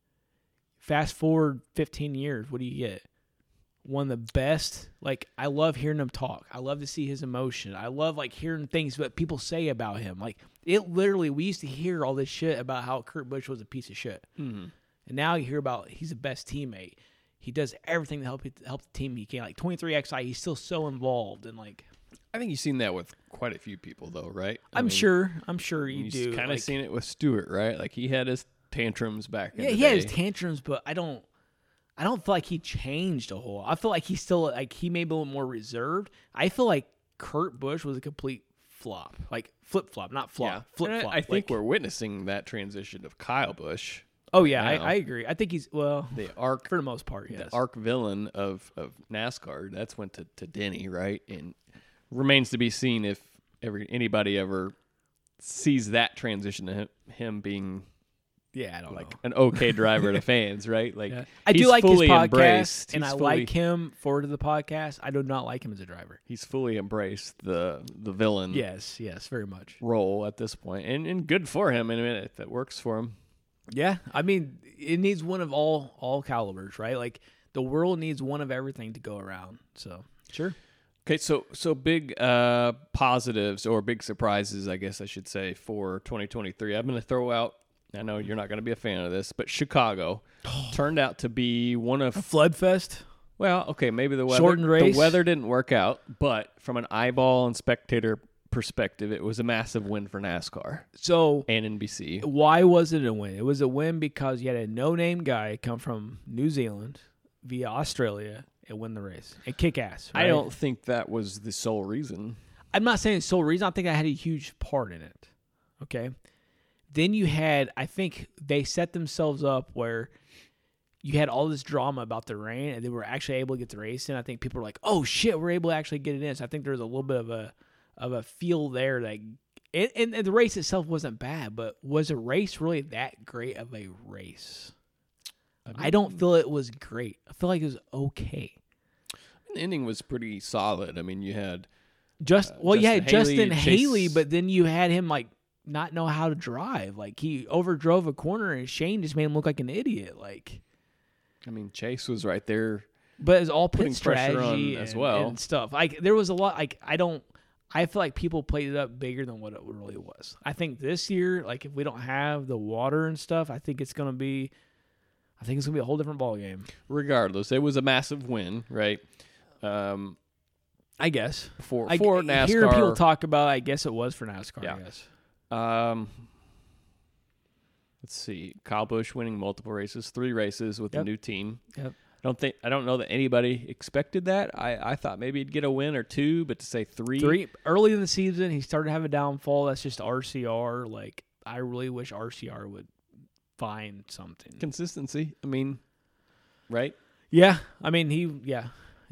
Fast forward 15 years, what do you get? One of the best. Like, I love hearing him talk. I love to see his emotion. I love, like, hearing things that people say about him. Like, it literally, we used to hear all this shit about how Kurt Busch was a piece of shit. Mm-hmm. And now you hear about he's the best teammate. He does everything to help the team he can. Like, 23XI, he's still so involved. And, like, I think you've seen that with quite a few people, though, right? I'm sure you do. You've kind of like, seen it with Stewart, right? Like, he had his tantrums back in the day. he had his tantrums, but I don't feel like he changed a whole lot. I feel like he's still, like, he may be a little more reserved. I feel like Kurt Busch was a complete flop. Like, flip-flop, not flop. Yeah. Flip-flop. I think we're witnessing that transition of Kyle Busch. Oh, yeah, now. I agree. I think he's, well, The arc, for the most part, yes. the arc villain of NASCAR, that's went to Denny, right? And remains to be seen if anybody ever sees that transition to him being Yeah, I don't like know. an okay driver to fans, right? Like, Yeah. I do he's like his fully podcast, embraced. and He's I fully- like him forward to the podcast. I do not like him as a driver. He's fully embraced the villain Yes, very much. role at this point, and good for him. I mean, if it works for him, Yeah, I mean, it needs one of all calibers, right? Like, the world needs one of everything to go around. So, sure. okay. So big positives or big surprises, I guess I should say, for 2023. I'm going to throw out. I know you're not going to be a fan of this, but Chicago turned out to be one of Floodfest. well, okay, maybe the weather. Shortened race. The weather didn't work out, but from an eyeball and spectator perspective, it was a massive win for NASCAR So, and NBC. why was it a win? It was a win because you had a no-name guy come from New Zealand via Australia and win the race and kick ass. Right? I don't think that was the sole reason. I'm not saying it's sole reason. I think I had a huge part in it. Okay. Then you had, I think they set themselves up where you had all this drama about the rain, and they were actually able to get the race in. I think people were like, "Oh shit, we're able to actually get it in." So I think there was a little bit of a feel there that, and the race itself wasn't bad, but was a race really that great of a race? I don't feel it was great. I feel like it was okay. The ending was pretty solid. I mean, you had You had Justin Haley, Chase- but then you had him like not know how to drive. Like, he overdrove a corner, and Shane just made him look like an idiot. Like, I mean, Chase was right there. but it's all Putting pit pressure strategy on as and, well. and stuff. Like, there was a lot. Like, I feel like people played it up bigger than what it really was. I think this year, like, if we don't have the water and stuff, I think it's gonna be a whole different ball game. Regardless, it was a massive win, right? I guess For I NASCAR. hearing people talk about, I guess it was for NASCAR. Yeah. I guess. Let's see. Kyle Busch winning multiple races, 3 races with a Yep. new team. Yep. I don't know that anybody expected that. I thought maybe he'd get a win or 2, but to say 3. Early in the season, he started to have a downfall. That's just RCR. Like, I really wish RCR would find something. Consistency. I mean, right? Yeah, I mean yeah.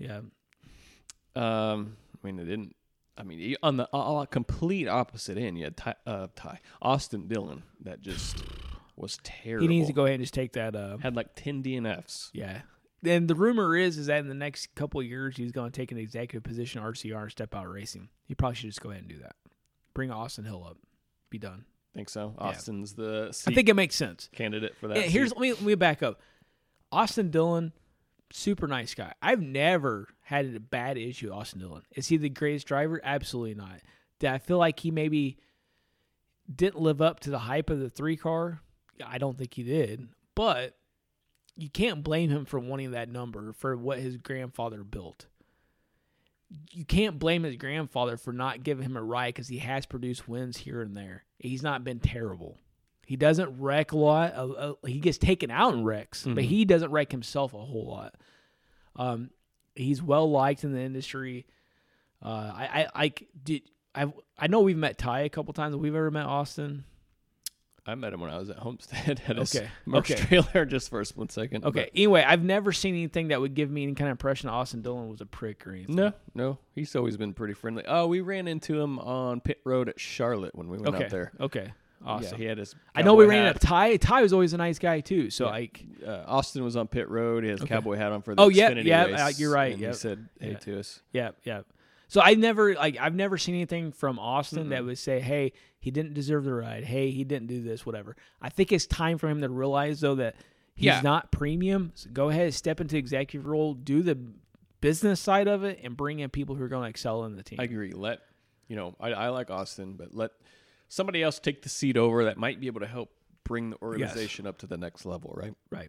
I mean, it didn't. I mean, on the complete opposite end, you had Austin Dillon that just was terrible. He needs to go ahead and just take that. Had like 10 DNFs. Yeah. And the rumor is that in the next couple of years, he's going to take an executive position at RCR and step out of racing. He probably should just go ahead and do that. Bring Austin Hill up. Be done. Think so? Austin's the I think it makes sense. candidate for that. Yeah, let me back up. Austin Dillon, super nice guy. I've never had a bad issue with Austin Dillon. Is he the greatest driver? Absolutely not. Did I feel like he maybe didn't live up to the hype of the 3 car? I don't think he did. But you can't blame him for wanting that number for what his grandfather built. You can't blame his grandfather for not giving him a ride because he has produced wins here and there. He's not been terrible. He doesn't wreck a lot. He gets taken out in wrecks, but he doesn't wreck himself a whole lot. He's well liked in the industry. I know we've met Ty a couple times. Have we ever met Austin? I met him when I was at Homestead at his Okay. merch trailer just for a split second. Okay. Anyway, I've never seen anything that would give me any kind of impression Austin Dillon was a prick or anything. No. He's always been pretty friendly. Oh, we ran into him on pit road at Charlotte when we went out there. Okay. Austin. he had his. I know we cowboy ran hat. up Ty. Ty was always a nice guy too. So Yeah. like, Austin was on pit road. He has cowboy hat on for the Oh, yeah, Xfinity yeah, race. you're right, And yep. he said hey Yeah. to us. yeah. So I've never seen anything from Austin that would say, hey, he didn't deserve the ride. Hey, he didn't do this, whatever. I think it's time for him to realize though that he's Yeah. not premium. So go ahead, step into executive role, do the business side of it, and bring in people who are going to excel in the team. I agree. I like Austin, but let somebody else take the seat over that might be able to help bring the organization up to the next level, right? Right.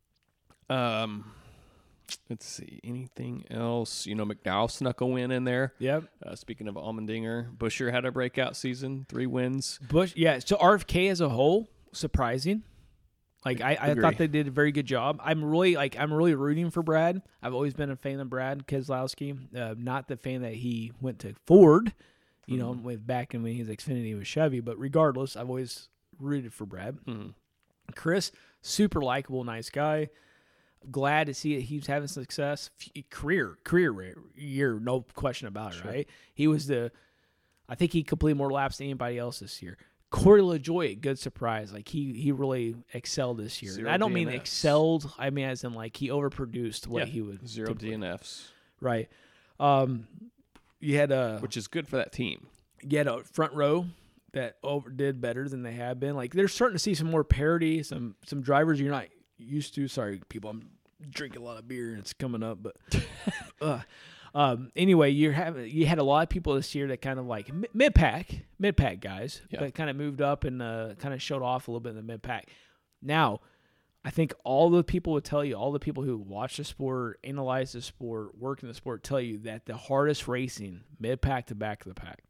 Let's see. Anything else? McDowell snuck a win in there. Yep. Speaking of Allmendinger, Buscher had a breakout season, 3 wins. Bush, yeah. So RFK as a whole, surprising. Like I Agree. thought they did a very good job. I'm really rooting for Brad. I've always been a fan of Brad Keselowski. Not the fan that he went to Ford, with back when he was Xfinity with Chevy. But regardless, I've always rooted for Brad. Chris, super likable, nice guy. Glad to see that he's having success. Career year, no question about it. Sure. Right? I think he completed more laps than anybody else this year. Corey LaJoie, good surprise. Like he really excelled this year. And I don't mean excelled. I mean as in like he overproduced what he would. 0 DNFs. Right. You had which is good for that team. You had a front row that did better than they have been. Like they're starting to see some more parity. Some drivers you're not used to. Sorry, people. I'm drinking a lot of beer and it's coming up, but. Anyway, you had a lot of people this year that kind of like mid pack guys that kind of moved up and kind of showed off a little bit in the mid pack. Now, I think all the people would tell you, all the people who watch the sport, analyze the sport, work in the sport, tell you that the hardest racing mid pack to back of the pack.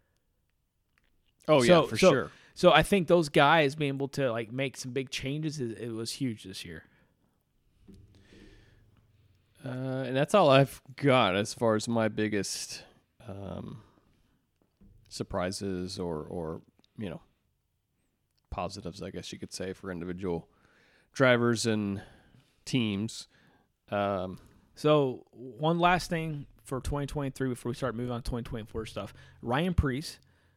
Oh yeah, for sure. So I think those guys being able to like make some big changes, it was huge this year. And that's all I've got as far as my biggest surprises or positives, I guess you could say, for individual drivers and teams. So one last thing for 2023 before we start moving on to 2024 stuff. Ryan Preece,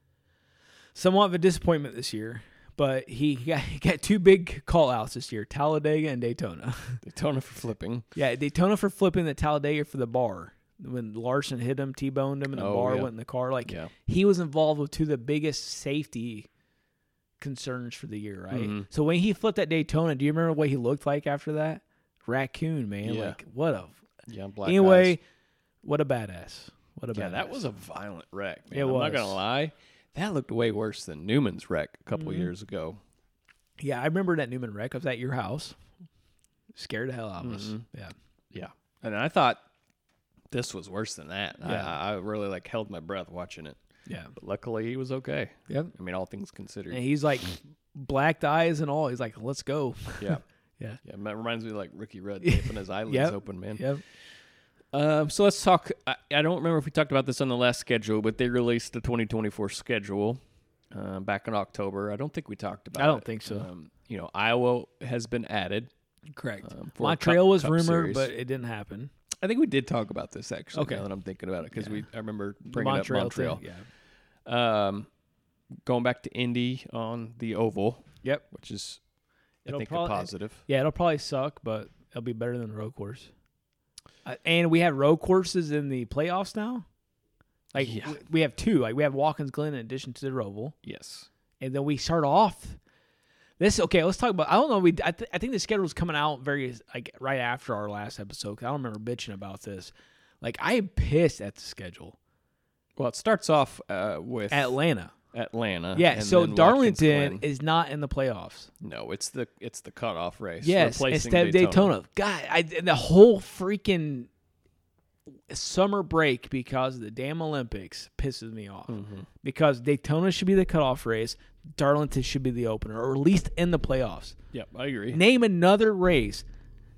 somewhat of a disappointment this year. But he got 2 big call-outs this year, Talladega and Daytona. Daytona for flipping. Yeah, Daytona for flipping, the Talladega for the bar. When Larson hit him, T-boned him, and the bar went in the car. He was involved with 2 of the biggest safety concerns for the year, right? Mm-hmm. So when he flipped at Daytona, do you remember what he looked like after that? Raccoon, man. Yeah. Like, what a... Yeah, black Anyway, eyes. What a badass. What a badass. Yeah, that was a violent wreck, man. It was. I'm not going to lie. That looked way worse than Newman's wreck a couple years ago. Yeah, I remember that Newman wreck. I was at your house. Scared the hell out of us. Yeah. Yeah. And I thought this was worse than that. Yeah. I really held my breath watching it. Yeah. But luckily he was okay. Yep. I mean, all things considered. And he's like blacked eyes and all. He's like, let's go. Yeah. Yeah. Yeah. It reminds me of like Ricky Rudd taping his eyelids open, man. Yep. So let's talk. I don't remember if we talked about this on the last schedule, but they released the 2024 schedule back in October. I don't think we talked about it. I don't think so. Iowa has been added. Correct. For Montreal was Cup rumored, Series. but it didn't happen. I think we did talk about this actually. Okay. Now that I'm thinking about it, because I remember The bringing up Montreal. thing, yeah. Going back to Indy on the oval. Yep. Which is, It'll I think, probably- a positive. Yeah, it'll probably suck, but it'll be better than the road course. And we have road courses in the playoffs now. Like we have 2. Like we have Watkins Glen in addition to the Roval, Yes. and then we start off this. Okay, let's talk about. I don't know. I think the schedule's coming out right after our last episode. 'Cause I don't remember bitching about this. Like I am pissed at the schedule. Well, it starts off with Atlanta. Yeah, and so then Watkins Darlington Glen. is not in the playoffs. No, it's the cutoff race. Yes, replacing instead of Daytona. God, and the whole freaking summer break because of the damn Olympics pisses me off. Mm-hmm. Because Daytona should be the cutoff race, Darlington should be the opener, or at least in the playoffs. Yep, I agree. Name another race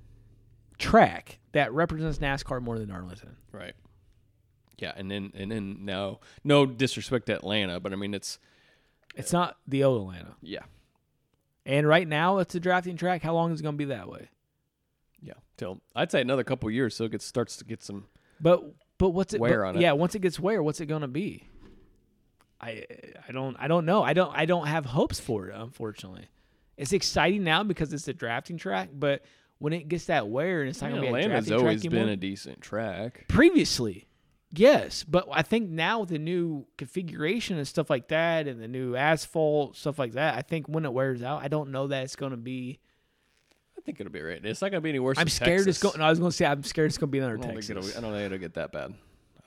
track that represents NASCAR more than Darlington. Right. Yeah, and then now, no disrespect to Atlanta, but I mean it's not the old Atlanta. yeah. And right now it's a drafting track. How long is it going to be that way? Yeah, till I'd say another couple years, so it starts to get some But what's it wear on it. Yeah, once it gets wear, what's it going to be? I don't know. I don't have hopes for it, unfortunately. It's exciting now because it's a drafting track, but when it gets that wear and it's not going to be a drafting Atlanta's track always anymore, been a decent track. previously, yes, but I think now with the new configuration and stuff like that, and the new asphalt stuff like that, I think when it wears out, I don't know that it's going to be. I think it'll be right. It's not going to be any worse. I'm scared Texas. it's going. No, I was going to say I'm scared it's going to be another I don't Texas. think it'll get that bad.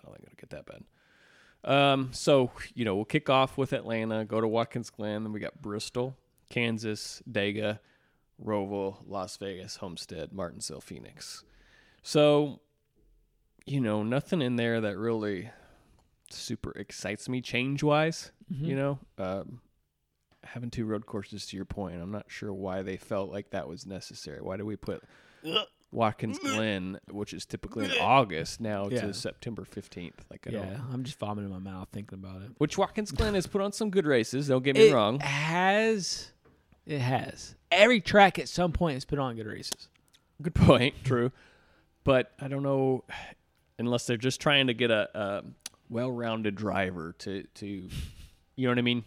So we'll kick off with Atlanta, go to Watkins Glen, then we got Bristol, Kansas, Dega, Roval, Las Vegas, Homestead, Martinsville, Phoenix. So, nothing in there that really super excites me change-wise, having 2 road courses, to your point, I'm not sure why they felt like that was necessary. Why do we put Watkins Glen, which is typically in August, now to September 15th? I'm just vomiting in my mouth thinking about it. Which Watkins Glen has put on some good races, don't get me wrong. It has. Every track at some point has put on good races. Good point, true. But I don't know, unless they're just trying to get a well-rounded driver to you know what I mean?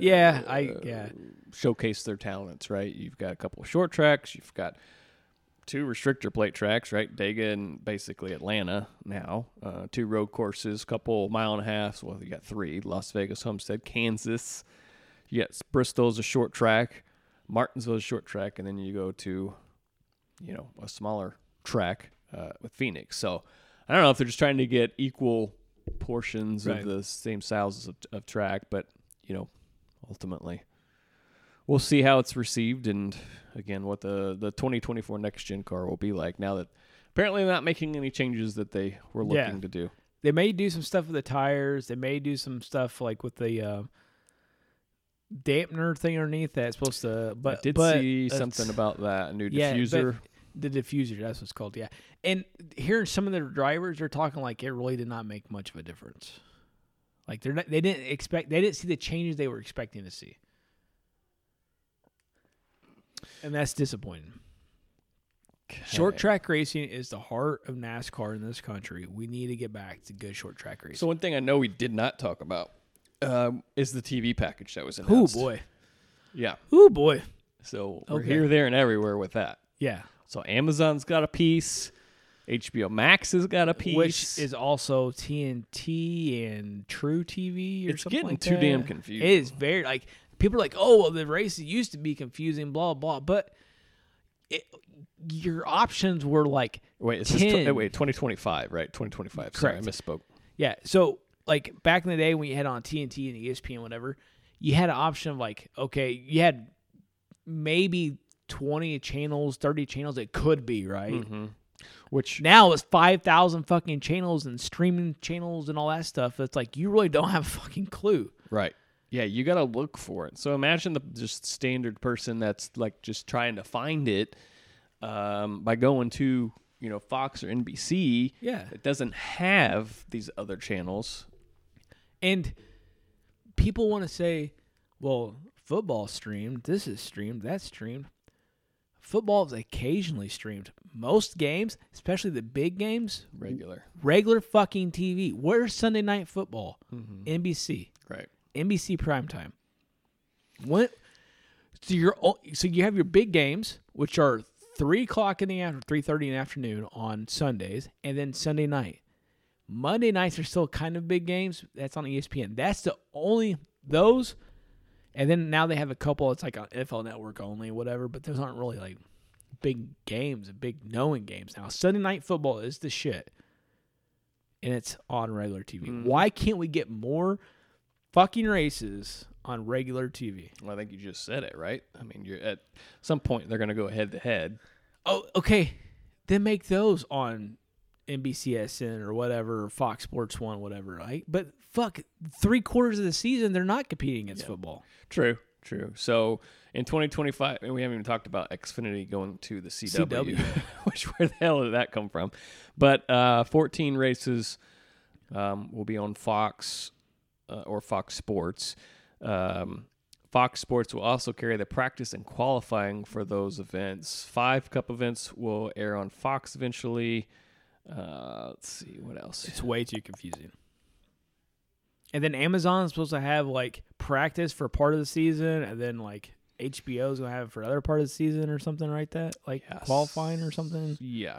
Showcase their talents, right? You've got a couple of short tracks. You've got 2 restrictor plate tracks, right? Dega and basically Atlanta now. 2 road courses, couple mile and a half. Well, you got 3. Las Vegas, Homestead, Kansas. You got Bristol's a short track. Martinsville's a short track. And then you go to, a smaller track with Phoenix. So I don't know if they're just trying to get equal portions of the same styles of track. But, ultimately, we'll see how it's received, and again, what the 2024 next gen car will be like. Now that apparently they're not making any changes that they were looking to do. They may do some stuff with the tires. They may do some stuff like with the dampener thing underneath that. It's supposed to. But I did see something about that, a new diffuser. The diffuser, that's what it's called. Yeah, and hearing some of their drivers, they're talking like it really did not make much of a difference. Like they didn't see the changes they were expecting to see. And that's disappointing. Okay. Short track racing is the heart of NASCAR in this country. We need to get back to good short track racing. So one thing I know we did not talk about is the TV package that was announced. Oh, boy. Yeah. Oh, boy. So we're here, there, and everywhere with that. Yeah. So Amazon's got a piece. HBO Max has got a piece. Which is also TNT and True TV or something like that. It's getting too damn confusing. It is very, like, people are like, oh, well, the races used to be confusing, blah, blah. But your options were like Wait, 2025, right? 2025. Sorry, I misspoke. Yeah, so, like, back in the day when you had on TNT and ESPN and whatever, you had an option of, like, okay, you had maybe 20 channels, 30 channels it could be, right? Mm-hmm. Which now it's 5,000 fucking channels and streaming channels and all that stuff. It's like you really don't have a fucking clue. Right. Yeah, you got to look for it. So imagine the just standard person that's like just trying to find it by going to, Fox or NBC. Yeah. It doesn't have these other channels. And people want to say, well, football streamed, this is streamed, that's streamed. Football is occasionally streamed. Most games, especially the big games, regular fucking TV. Where's Sunday Night Football? Mm-hmm. NBC. Right. NBC primetime. So you have your big games, which are 3:00 in the afternoon, 3:30 in the afternoon on Sundays, and then Sunday night. Monday nights are still kind of big games. That's on ESPN. That's the only those. And then now they have a couple. It's like on NFL Network only, whatever. But those aren't really like big games, big knowing games. Now Sunday Night Football is the shit, and it's on regular TV. Mm. Why can't we get more fucking races on regular TV? Well, I think you just said it, right? I mean, you're at some point they're going to go head to head. Oh, okay. Then make those on NBCSN or whatever, or Fox Sports 1, whatever, right? But fuck, 3/4 of the season they're not competing against football. True. So in 2025, and we haven't even talked about Xfinity going to the CW. Which, where the hell did that come from? But 14 races will be on Fox or Fox Sports. Fox Sports will also carry the practice and qualifying for those events. 5 Cup events will air on Fox eventually. Let's see, what else? It's way too confusing. And then Amazon's supposed to have like practice for part of the season, and then like HBO's gonna have it for other part of the season or something like that, like qualifying or something. Yeah.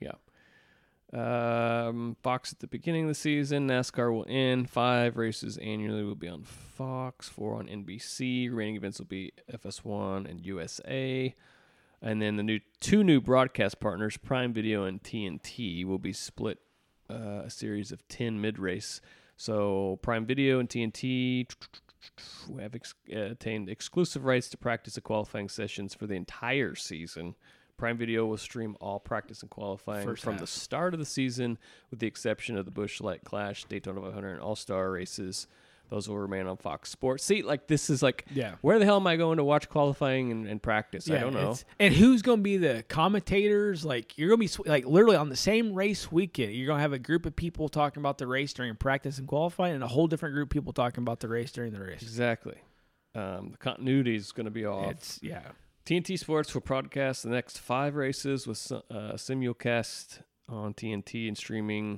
Fox at the beginning of the season. NASCAR will end. 5 races annually will be on Fox. 4 on NBC. Remaining events will be FS1 and USA. And then the two new broadcast partners, Prime Video and TNT, will be split a series of 10 mid-race. So Prime Video and TNT have attained exclusive rights to practice and qualifying sessions for the entire season. Prime Video will stream all practice and qualifying from the start of the season, with the exception of the Busch Light Clash, Daytona 500, and All-Star races. Those will remain on Fox Sports. See, like, this is like, where the hell am I going to watch qualifying and practice? I don't know. And who's going to be the commentators? Like, you're going to be, like, literally on the same race weekend, you're going to have a group of people talking about the race during practice and qualifying, and a whole different group of people talking about the race during the race. Exactly. The continuity is going to be off. TNT Sports will broadcast the next 5 races with simulcast on TNT and streaming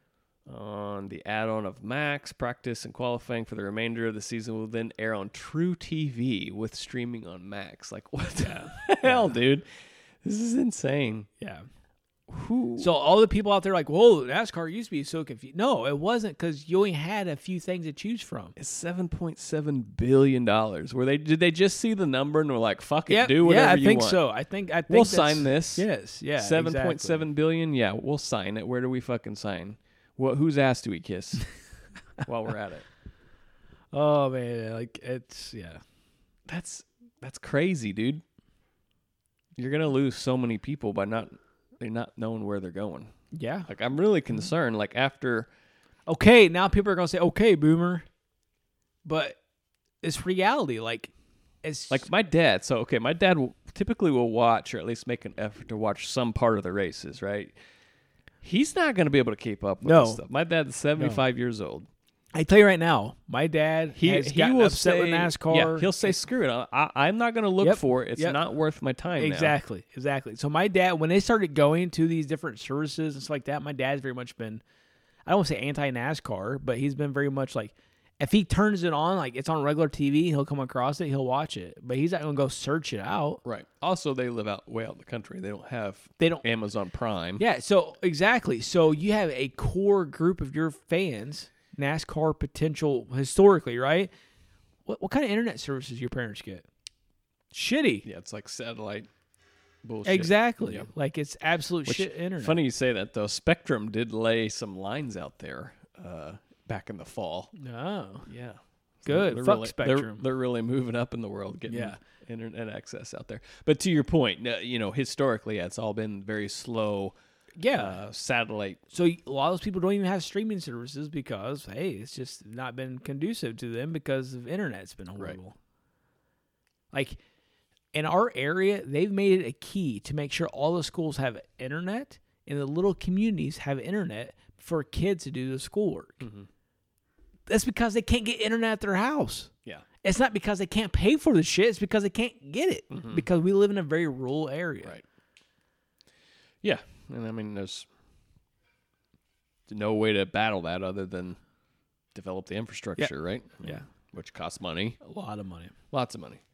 on the add-on of Max. Practice and qualifying for the remainder of the season will then air on True TV with streaming on Max. Like, what the hell, dude? This is insane. Yeah. Who? So all the people out there are like, whoa, NASCAR used to be so confused. No, it wasn't, because you only had a few things to choose from. It's $7.7 billion. Did they just see the number and were like, fuck it, do whatever you want? Yeah, I think so. I think we'll sign this. Yes, yeah. $7.7 billion? Yeah, we'll sign it. Where do we fucking sign? Whose ass do we kiss while we're at it? Oh man, like That's crazy, dude. You're gonna lose so many people by not knowing where they're going. Yeah. Like, I'm really concerned. Like, after. Okay, now people are gonna say, "Okay, boomer," but it's reality. Like, it's like my dad. So my dad typically will watch, or at least make an effort to watch some part of the races, right? He's not going to be able to keep up with this stuff. My dad's 75 years old. I tell you right now, my dad has gotten upset with NASCAR. Yeah, he'll say, screw it. I'm not going to look for it. It's not worth my time Exactly. So my dad, when they started going to these different services and stuff like that, my dad's very much been, I don't want to say anti-NASCAR, but he's been very much like, if he turns it on, like it's on regular TV, he'll come across it, he'll watch it. But he's not going to go search it out. Right. Also, they live way out in the country. They don't have Amazon Prime. Yeah, so exactly. So you have a core group of your fans, NASCAR potential historically, right? What kind of internet services your parents get? Shitty. Yeah, it's like satellite bullshit. Exactly. Yeah. Like it's absolute shit internet. Funny you say that, though. Spectrum did lay some lines out there back in the fall. Oh. Yeah. Good. Fuck Spectrum. They're really moving up in the world, getting internet access out there. But to your point, historically, it's all been very slow. Satellite. So a lot of those people don't even have streaming services because, hey, it's just not been conducive to them because of internet's been horrible. Right. Like in our area, they've made it a key to make sure all the schools have internet and the little communities have internet for kids to do the schoolwork. Mm-hmm. That's because they can't get internet at their house. Yeah. It's not because they can't pay for the shit. It's because they can't get it because we live in a very rural area. Right. Yeah. And I mean, there's no way to battle that other than develop the infrastructure, right? Yeah. Which costs money. A lot of money. Lots of money.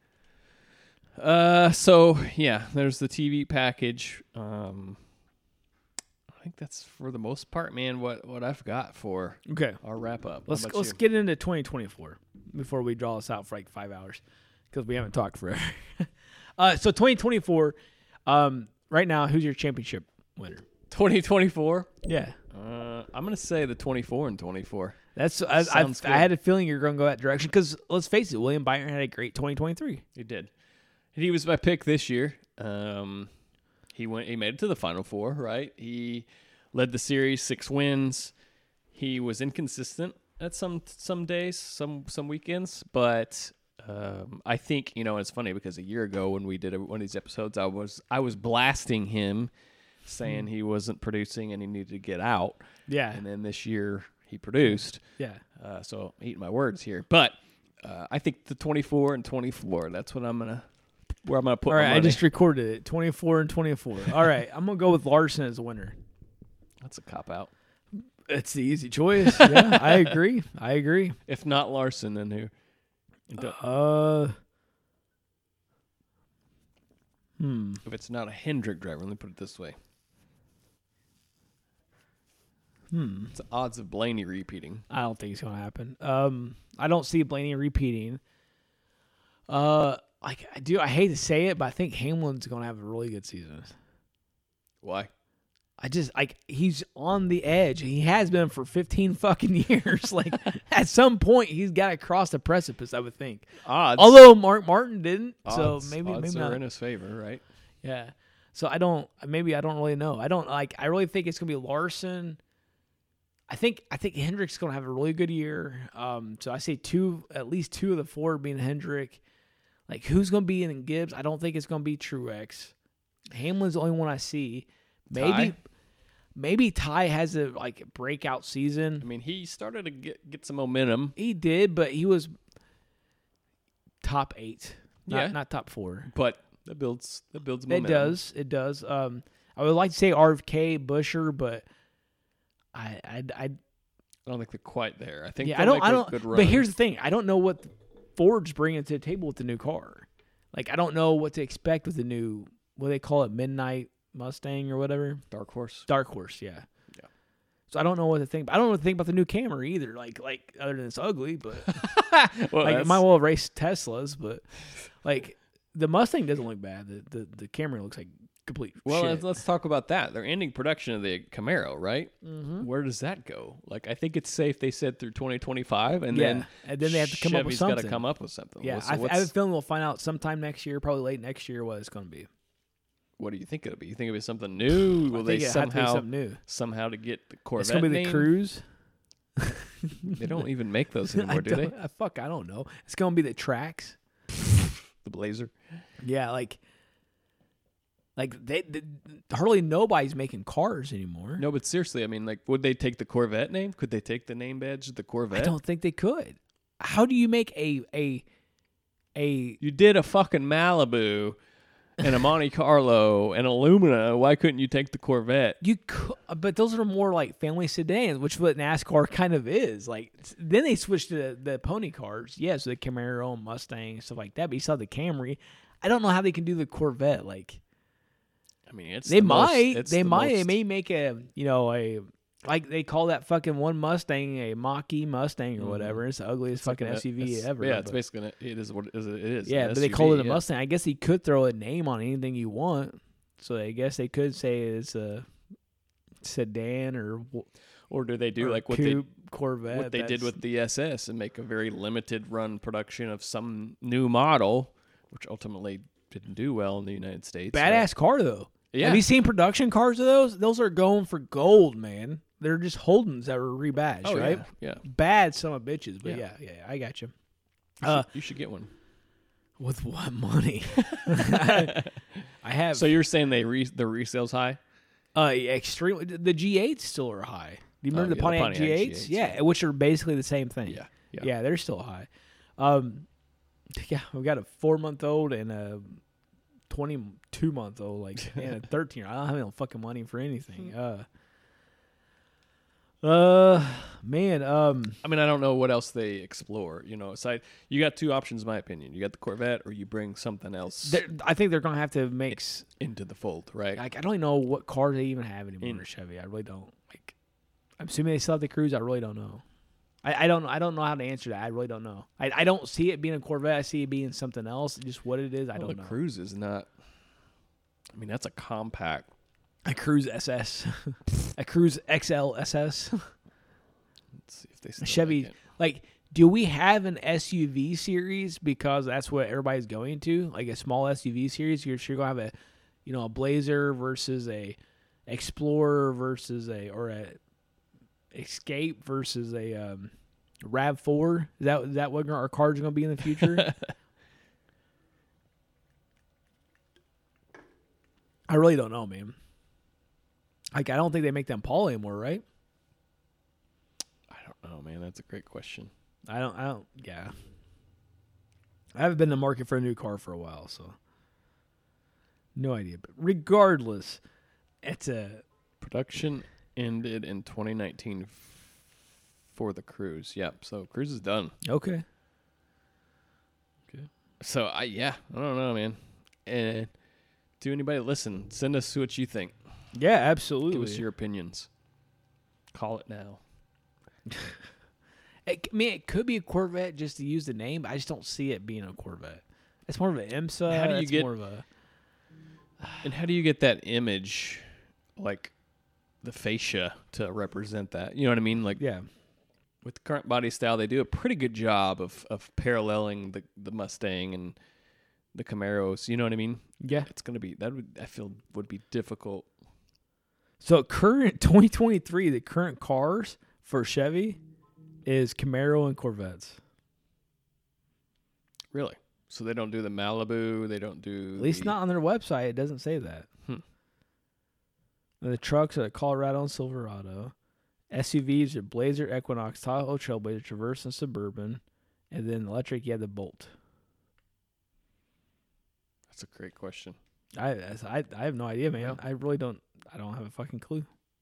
So, there's the TV package. I think that's for the most part, man, what I've got for our wrap up. Let's get into 2024 before we draw this out for like 5 hours because we haven't talked forever. So 2024, right now, who's your championship winner? 2024? Yeah. I'm going to say the 24 and 24. I had a feeling you're going to go that direction because let's face it, William Byron had a great 2023. He did. He was my pick this year. He made it to the Final Four, right? He led the series, 6 wins. He was inconsistent at some days, some weekends, but I think, it's funny because a year ago when we did one of these episodes, I was blasting him, saying he wasn't producing and he needed to get out. Yeah. And then this year he produced. Yeah. So I'm eating my words here, but I think the 24 and 24. That's what I'm gonna put my money. All right, I just recorded it. 24 and 24. All right, I'm gonna go with Larson as a winner. That's a cop out. It's the easy choice. Yeah, I agree. If not Larson, then who? If it's not a Hendrick driver, let me put it this way. It's the odds of Blaney repeating. I don't think it's going to happen. I don't see Blaney repeating. I hate to say it, but I think Hamlin's going to have a really good season. Why? He's on the edge. He has been for 15 fucking years. Like, at some point, he's got to cross the precipice, I would think. Odds. Although Mark Martin didn't, so maybe odds not. are in his favor, right? Yeah. So I don't really know. I really think it's going to be Larson. I think Hendrick's going to have a really good year. So I say at least two of the four being Hendrick. Like, who's going to be in Gibbs? I don't think it's going to be Truex. Hamlin's the only one I see. Maybe Ty has a breakout season. I mean, he started to get some momentum. He did, but he was top 8, Yeah. not top 4. But that builds momentum. It does. I would like to say RFK, Busher, but I don't think they're quite there. I think I don't. Good run. But here's the thing: I don't know what Ford's bringing to the table with the new car. Like, I don't know what to expect with the new, what they call it, Midnight Mustang or whatever. Dark Horse. Yeah. So I don't know what to think. I don't know what to think about the new Camry either. Like other than it's ugly, but Well, it might well race Teslas. But like, the Mustang doesn't look bad. The Camry looks like complete shit. Let's talk about that. They're ending production of the Camaro, right? Mm-hmm. Where does that go? Like, I think it's safe. They said through 2025, and then they have to come up with something. Got to come up with something. Yeah, So I have a feeling we'll find out sometime next year, probably late next year, what it's going to be. What do you think it'll be? You think it'll be something new? Will they somehow to get the Corvette? It's going to be the Cruise. They don't even make those anymore, do they? I don't know. It's going to be the Trax, the Blazer. Yeah, like they hardly nobody's making cars anymore. No, but seriously, I mean, like, would they take the Corvette name? Could they take the name badge of the Corvette? I don't think they could. How do you make a? You did a fucking Malibu and a Monte Carlo and a Lumina. Why couldn't you take the Corvette? You could, but those are more like family sedans, which is what NASCAR kind of is. Like, then they switched to the pony cars. Yeah, so the Camaro, Mustang, stuff like that. But you saw the Camry. I don't know how they can do the Corvette. Like, I mean, they may make a like they call that fucking one Mustang a Mach-E Mustang or whatever. It's the ugliest fucking SUV ever. Yeah, it's basically it is what it is. Yeah, but they call it a Mustang. I guess he could throw a name on anything you want. So I guess they could say it's a sedan or do they do like what Corvette? What they did with the SS and make a very limited run production of some new model, which ultimately didn't do well in the United States. Badass car though. Yeah. Have you seen production cars of those? Those are going for gold, man. They're just Holdens that were rebadged, right? Yeah. Bad son of bitches, but yeah, I got you. You should get one. With what money? I have. So you're saying the resale's high? Extremely. The G8s still are high. Do you remember the Pontiac G8s? Yeah, which are basically the same thing. Yeah, they're still high. Yeah, we've got a 4-month-old and a 22-month-old, and a 13. I don't have no fucking money for anything. Man. I mean, I don't know what else they explore. Aside, you got two options, in my opinion. You got the Corvette, or you bring something else. I think they're gonna have to mix into the fold, right? Like, I don't even know what cars they even have anymore in Chevy. I really don't. Like, I'm assuming they still have the Cruise. I really don't know. I don't know how to answer that. I really don't know. I don't see it being a Corvette. I see it being something else. Just what it is, I don't know. The Cruise is not. I mean, that's a compact. A Cruise SS. A Cruise XL SS. Let's see if they still Chevy. Like, do we have an SUV series because that's what everybody's going to? Like a small SUV series? You're sure going to have a Blazer versus a Explorer versus a Escape versus a RAV4. Is that what our cars are going to be in the future? I really don't know, man. Like, I don't think they make them Paul anymore, right? I don't know, man. That's a great question. I don't. Yeah. I haven't been in the market for a new car for a while, so no idea. But regardless, it's a production ended in 2019 for the Cruise. Yep. So Cruise is done. Okay. So I don't know, man. And to anybody listen, send us what you think. Yeah, absolutely. Give us your opinions. Call it now. It could be a Corvette just to use the name, but I just don't see it being a Corvette. It's more of an IMSA. How do you get more of a? And how do you get that image, like the fascia, to represent that? You know what I mean? Like, Yeah. with the current body style, they do a pretty good job of paralleling the Mustang and the Camaros. You know what I mean? Yeah. It's gonna be I feel would be difficult. So current 2023, the current cars for Chevy is Camaro and Corvettes. Really? So they don't do the Malibu. They don't do At least not on their website. It doesn't say that. And the trucks are Colorado and Silverado. SUVs are Blazer, Equinox, Tahoe, Trailblazer, Traverse, and Suburban. And then electric, you have the Bolt. That's a great question. I have no idea, man. Yeah. I really don't. I don't have a fucking clue.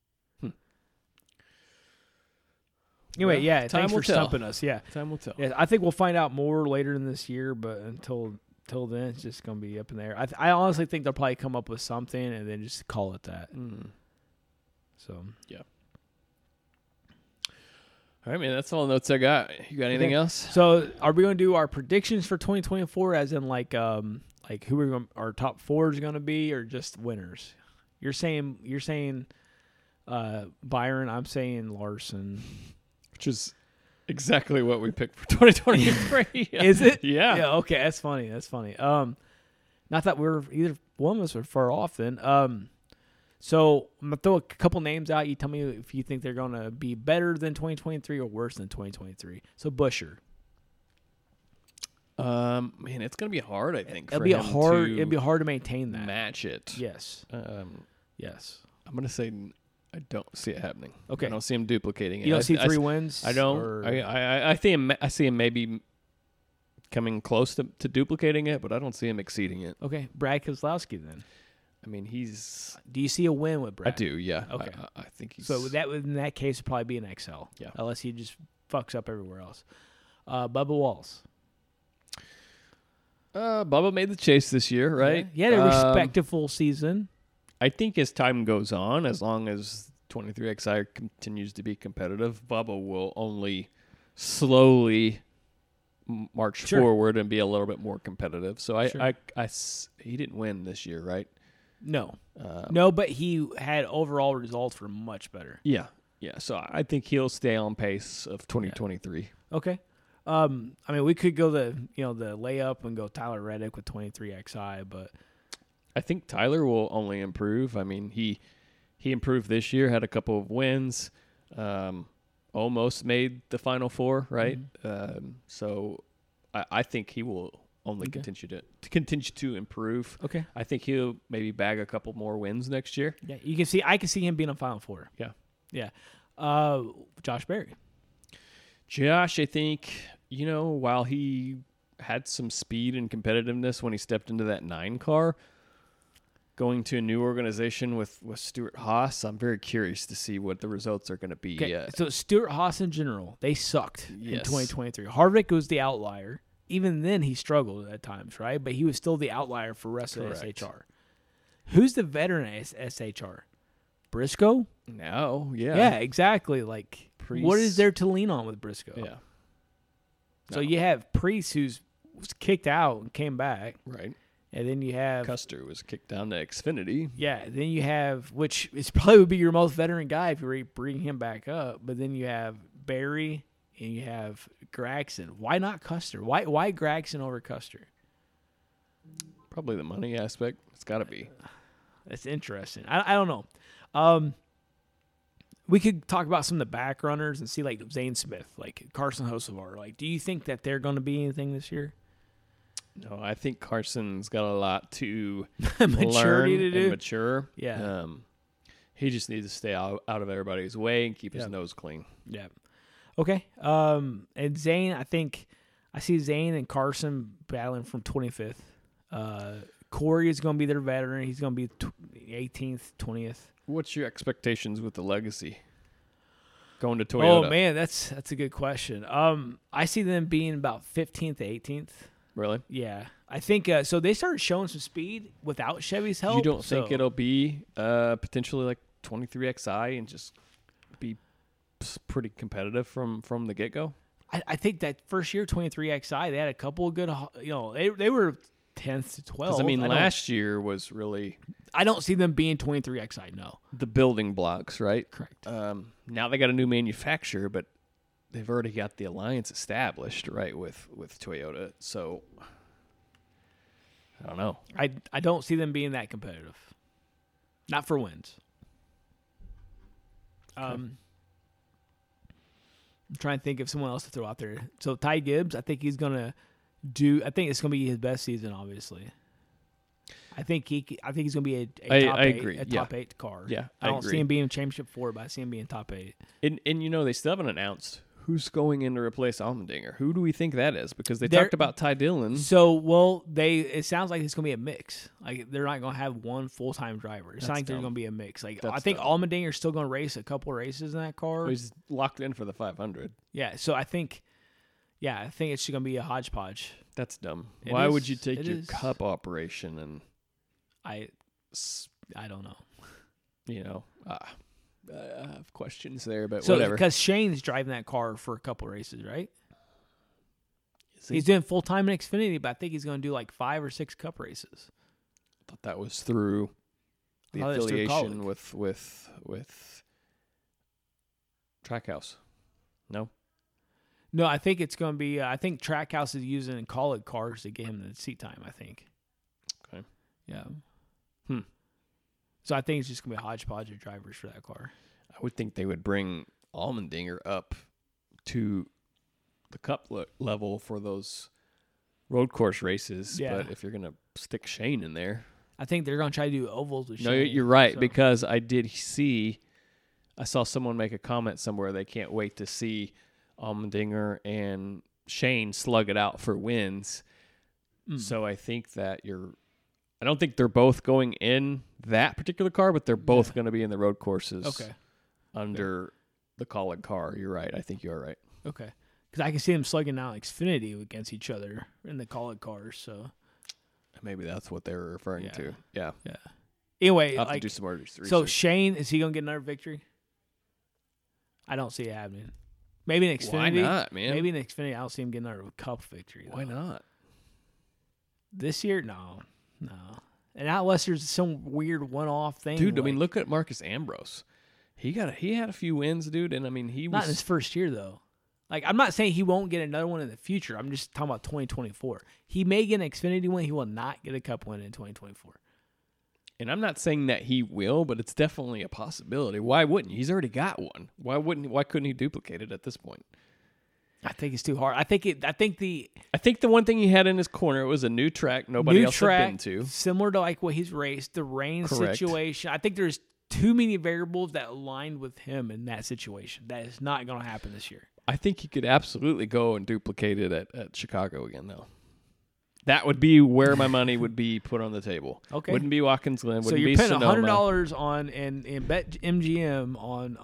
Anyway, Well, yeah. time Thanks will for tell. stumping us. Yeah. Time will tell. Yeah. I think we'll find out more later in this year, but until then, it's just gonna be up in there. I honestly think they'll probably come up with something and then just call it that. So Yeah. All right, man. That's all the notes I got. You got anything else? So are we going to do our predictions for 2024 as in like who we're going our top 4 is going to be or just winners? You're saying Byron, I'm saying Larson. Which is exactly what we picked for 2023. Is it? Yeah. Yeah, okay, that's funny. Not that either one of us are far off then. So I'm going to throw a couple names out. You tell me if you think they're going to be better than 2023 or worse than 2023. So Buescher. Man, it's gonna be hard. I think It'd be hard to maintain that. match it. Yes. Yes. I'm gonna say I don't see it happening. Okay. I don't see him duplicating it. You don't see I 3 wins? I don't. or- I see him maybe coming close to duplicating it, but I don't see him exceeding it. Okay. Brad Keselowski then. I mean, he's. Do you see a win with Brad? I do. Yeah. Okay. I think he's. So in that case, it'd probably be an XL. Yeah. Unless he just fucks up everywhere else. Bubba Walls. Bubba made the chase this year, right? Yeah. He had a respectable season. I think as time goes on, as long as 23XI continues to be competitive, Bubba will only slowly march forward and be a little bit more competitive. So he didn't win this year, right? No. No, but he had overall results were much better. Yeah. Yeah. So I think he'll stay on pace of 2023. Okay. I mean, we could go the layup and go Tyler Reddick with 23XI, but I think Tyler will only improve. I mean, he improved this year, had a couple of wins, almost made the Final Four, right? Mm-hmm. So I think he will only continue to improve. Okay. I think he'll maybe bag a couple more wins next year. Yeah, I can see him being a Final Four. Yeah. Yeah. Josh Berry. Josh, I think, while he had some speed and competitiveness when he stepped into that 9 car, going to a new organization with Stuart Haas, I'm very curious to see what the results are going to be. Okay, so Stuart Haas in general, they sucked in Yes. 2023. Harvick was the outlier. Even then, he struggled at times, right? But he was still the outlier for the rest of SHR. Who's the veteran at SHR? Briscoe? No, yeah. Yeah, exactly. Like, Preece. what is there to lean on with Briscoe? Yeah. So you have Preece, who was kicked out and came back. Right. And then you have Custer was kicked down to Xfinity. Yeah, then you have, which is probably would be your most veteran guy if you bring him back up. But then you have Barry and you have Gragson. Why not Custer? Why Gragson over Custer? Probably the money aspect. It's got to be. That's interesting. I don't know. We could talk about some of the back runners and see like Zane Smith, like Carson Hocevar. Like, do you think that they're going to be anything this year? No, I think Carson's got a lot to Maturity learn to do. and mature. Yeah. He just needs to stay out of everybody's way and keep his nose clean. Yeah. Okay. And Zane, I think I see Zane and Carson battling from 25th. Corey is going to be their veteran. He's going to be 18th, 20th. What's your expectations with the Legacy going to Toyota? Oh man, that's a good question. I see them being about 15th to 18th. Really? Yeah, I think so. They started showing some speed without Chevy's help. You don't think it'll be potentially like 23XI and just be pretty competitive from the get-go? I think that first year 23XI, they had a couple of good. They were 10th to 12th. I mean, last year was really. I don't see them being 23XI. No, the building blocks, right? Correct. Now they got a new manufacturer, but they've already got the alliance established, right, with Toyota. So I don't know. I don't see them being that competitive. Not for wins. I'm trying to think of someone else to throw out there. So Ty Gibbs, I think it's gonna be his best season. Obviously, I think he's gonna be a top 8 car. Yeah, I don't see him being championship 4, but I see him being top 8. And they still haven't announced who's going in to replace Allmendinger. Who do we think that is? Because they talked about Ty Dillon. So, it sounds like it's going to be a mix. Like, they're not going to have one full-time driver. It's not like there's going to be a mix. Like, I think Allmendinger's still going to race a couple of races in that car. He's locked in for the 500. Yeah, so I think it's going to be a hodgepodge. That's dumb. Why would you take your cup operation and... I don't know. I have questions there, but so, whatever. Because Shane's driving that car for a couple of races, right? He's doing full-time in Xfinity, but I think he's going to do like 5 or 6 cup races. I thought that was through the affiliation with Trackhouse. No? No, I think it's going to be... I think Trackhouse is using Kaulig cars to get him the seat time, I think. Okay. Yeah. So I think it's just going to be a hodgepodge of drivers for that car. I would think they would bring Allmendinger up to the cup level for those road course races. Yeah. But if you're going to stick Shane in there. I think they're going to try to do ovals with Shane. No, you're right, because I saw someone make a comment somewhere they can't wait to see Allmendinger and Shane slug it out for wins. So I think that I don't think they're both going in that particular car, but they're both going to be in the road courses under the Kaulig car. You're right. I think you're right. Okay. Because I can see them slugging out Xfinity against each other in the Kaulig cars. So maybe that's what they were referring to. Yeah. Yeah. Anyway, I'll have to do some more research. So Shane, is he going to get another victory? I don't see it happening. Maybe in Xfinity. Why not, man? Maybe in Xfinity, I don't see him getting another cup victory. Why not? This year, no. And not unless there's some weird one-off thing. Dude, I mean, look at Marcus Ambrose. He had a few wins, dude, and I mean, he was not in his first year though. Like, I'm not saying he won't get another one in the future. I'm just talking about 2024. He may get an Xfinity win. He will not get a cup win in 2024. And I'm not saying that he will, but it's definitely a possibility. Why wouldn't he? He's already got one. Why couldn't he duplicate it at this point? I think it's too hard. I think the one thing he had in his corner, it was a new track nobody else had been to. Similar to like what he's raced, the rain situation. I think there's too many variables that aligned with him in that situation. That is not going to happen this year. I think he could absolutely go and duplicate it at Chicago again, though. That would be where my money would be put on the table. Okay. Wouldn't be Watkins Glen. So you're putting $100 on and bet MGM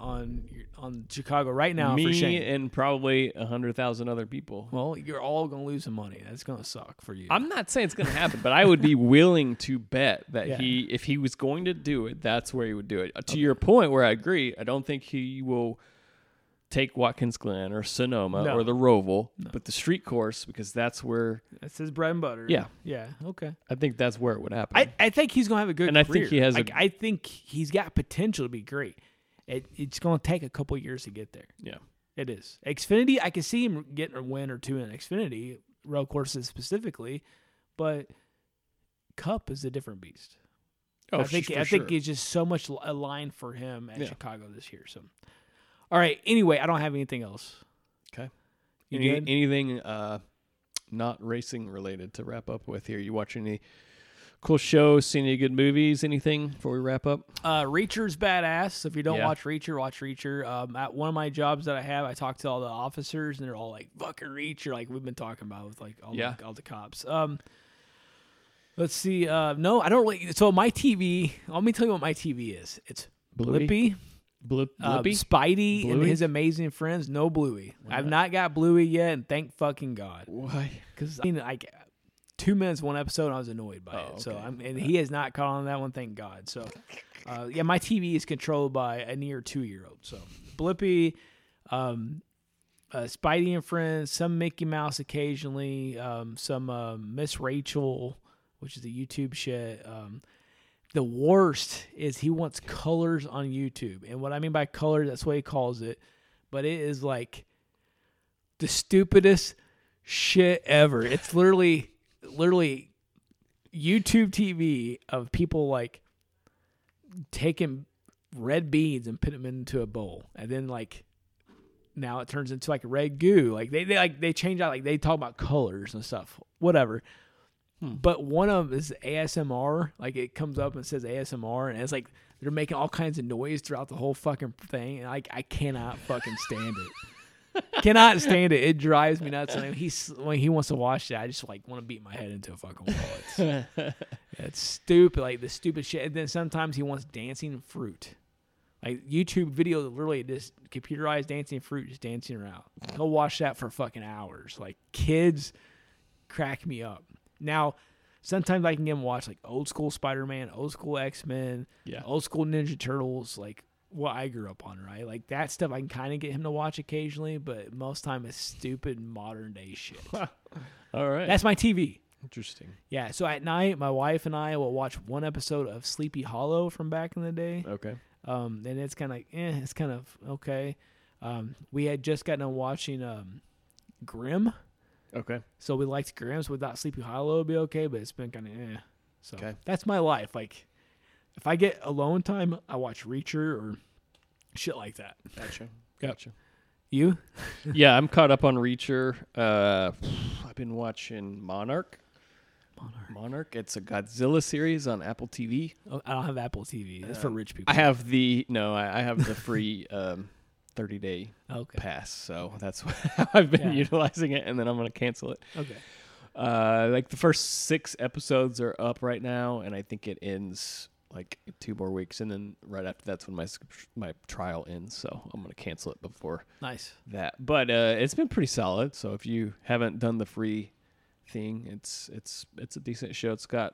on Chicago right now for Shane. And probably 100,000 other people. Well, you're all going to lose some money. That's going to suck for you. I'm not saying it's going to happen, but I would be willing to bet that if he was going to do it, that's where he would do it. To your point, where I agree, I don't think he will take Watkins Glen or Sonoma or the Roval, but the street course, because that's where... That's his bread and butter. Yeah. Yeah, okay. I think that's where it would happen. I think he's going to have a good career. I think he has I think he's got potential to be great. It's going to take a couple years to get there. Yeah. It is. Xfinity, I can see him getting a win or two in Xfinity, road courses specifically, but Cup is a different beast. Oh, I think it's just so much aligned for him at Chicago this year. So, all right. Anyway, I don't have anything else. Okay. You anything not racing related to wrap up with here? You watching any cool shows? Seen any good movies? Anything before we wrap up? Reacher's badass. So if you don't watch Reacher, watch Reacher. At one of my jobs that I have, I talk to all the officers, and they're all like, "Fucking Reacher," like we've been talking about with like all the cops. Let's see. No, I don't really. So my TV. Let me tell you what my TV is. It's Blippi. Blippy? Spidey and Bluey? his amazing friends. No Bluey. I've not got Bluey yet, and thank fucking God. Why? Because like 2 minutes, one episode, and I was annoyed by it. So okay. and he has not caught on that one, thank God. So yeah, my TV is controlled by a near 2-year-old. So Blippi, Spidey and Friends, some Mickey Mouse occasionally, some Miss Rachel, which is a YouTube shit. The worst is he wants colors on YouTube. And what I mean by colors, that's what he calls it. But it is like the stupidest shit ever. It's literally YouTube TV of people like taking red beads and putting them into a bowl. And then like now it turns into like red goo. Like they change out, like they talk about colors and stuff. Whatever. But one of them is ASMR. Like it comes up and says ASMR, and it's like they're making all kinds of noise throughout the whole fucking thing. And I cannot fucking stand it. Cannot stand it. It drives me nuts. And when he wants to watch that, I just like want to beat my head into a fucking wall. It's stupid. Like the stupid shit. And then sometimes he wants dancing fruit. Like YouTube video, literally just computerized dancing fruit, just dancing around. He'll watch that for fucking hours. Like kids crack me up. Now, sometimes I can get him watch like old school Spider-Man, old school X-Men, old school Ninja Turtles, like what I grew up on, right? Like that stuff I can kind of get him to watch occasionally, but most time it's stupid modern day shit. All right. That's my TV. Interesting. Yeah, so at night, my wife and I will watch one episode of Sleepy Hollow from back in the day. Okay. And it's kind of like, it's kind of okay. We had just gotten done watching Grimm. Okay. So we liked Grimm, so we thought Sleepy Hollow would be okay, but it's been kind of So that's my life. Like, if I get alone time, I watch Reacher or shit like that. Gotcha. You? Yeah, I'm caught up on Reacher. I've been watching Monarch. Monarch. It's a Godzilla series on Apple TV. Oh, I don't have Apple TV. It's for rich people. I have the free 30-day pass, so that's how I've been utilizing it, and then I'm going to cancel it. Okay. Like the first 6 episodes are up right now, and I think it ends like 2 more weeks, and then right after that's when my trial ends, so I'm going to cancel it before that. But it's been pretty solid, so if you haven't done the free thing, it's a decent show. It's got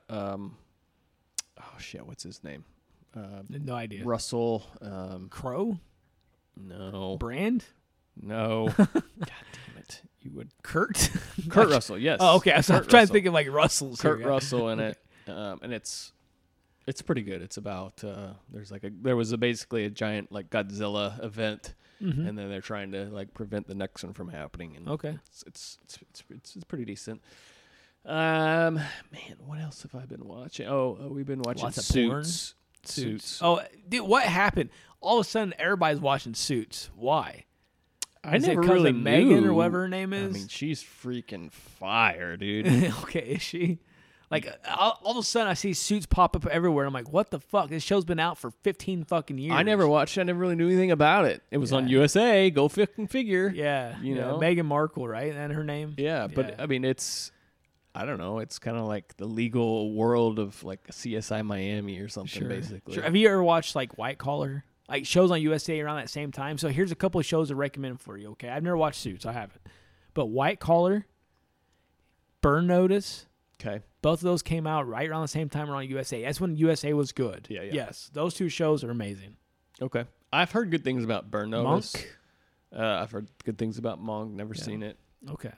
what's his name? No idea. Russell Crowe? No. Brand? No. God damn it. You would. Kurt Russell, yes. Oh, okay. I was trying to think of like Russell's. Kurt Russell in it. And it's pretty good. It's about there was basically a giant like Godzilla event, and then they're trying to like prevent the next one from happening. And it's pretty decent. Man, what else have I been watching? We've been watching Lots of Suits. Porn. Suits. Oh, dude, what happened? All of a sudden, everybody's watching Suits. Why? I Is never it 'cause really of knew. Megan or whatever her name is. I mean, she's freaking fire, dude. Okay, is she? Like all of a sudden, I see Suits pop up everywhere. I'm like, what the fuck? This show's been out for 15 fucking years. I never watched it. I never really knew anything about it. It was on USA. Go fucking figure. Yeah, you know, Meghan Markle, right? And her name. Yeah, but I mean, I don't know. It's kind of like the legal world of like CSI Miami or something, basically. Sure. Have you ever watched like White Collar? Like shows on USA around that same time. So here's a couple of shows to recommend for you. Okay, I've never watched Suits. I haven't. But White Collar, Burn Notice. Okay. Both of those came out right around the same time around USA. That's when USA was good. Yeah. Yes, those 2 shows are amazing. Okay. I've heard good things about Burn Notice. Monk. I've heard good things about Monk. Never seen it. Okay.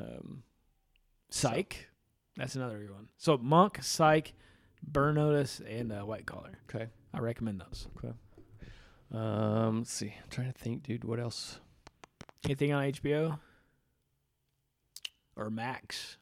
Psych. That's another good one. So Monk, Psych, Burn Notice, and White Collar. Okay. I recommend those. Okay. Let's see. I'm trying to think, dude. What else? Anything on HBO? Or Max?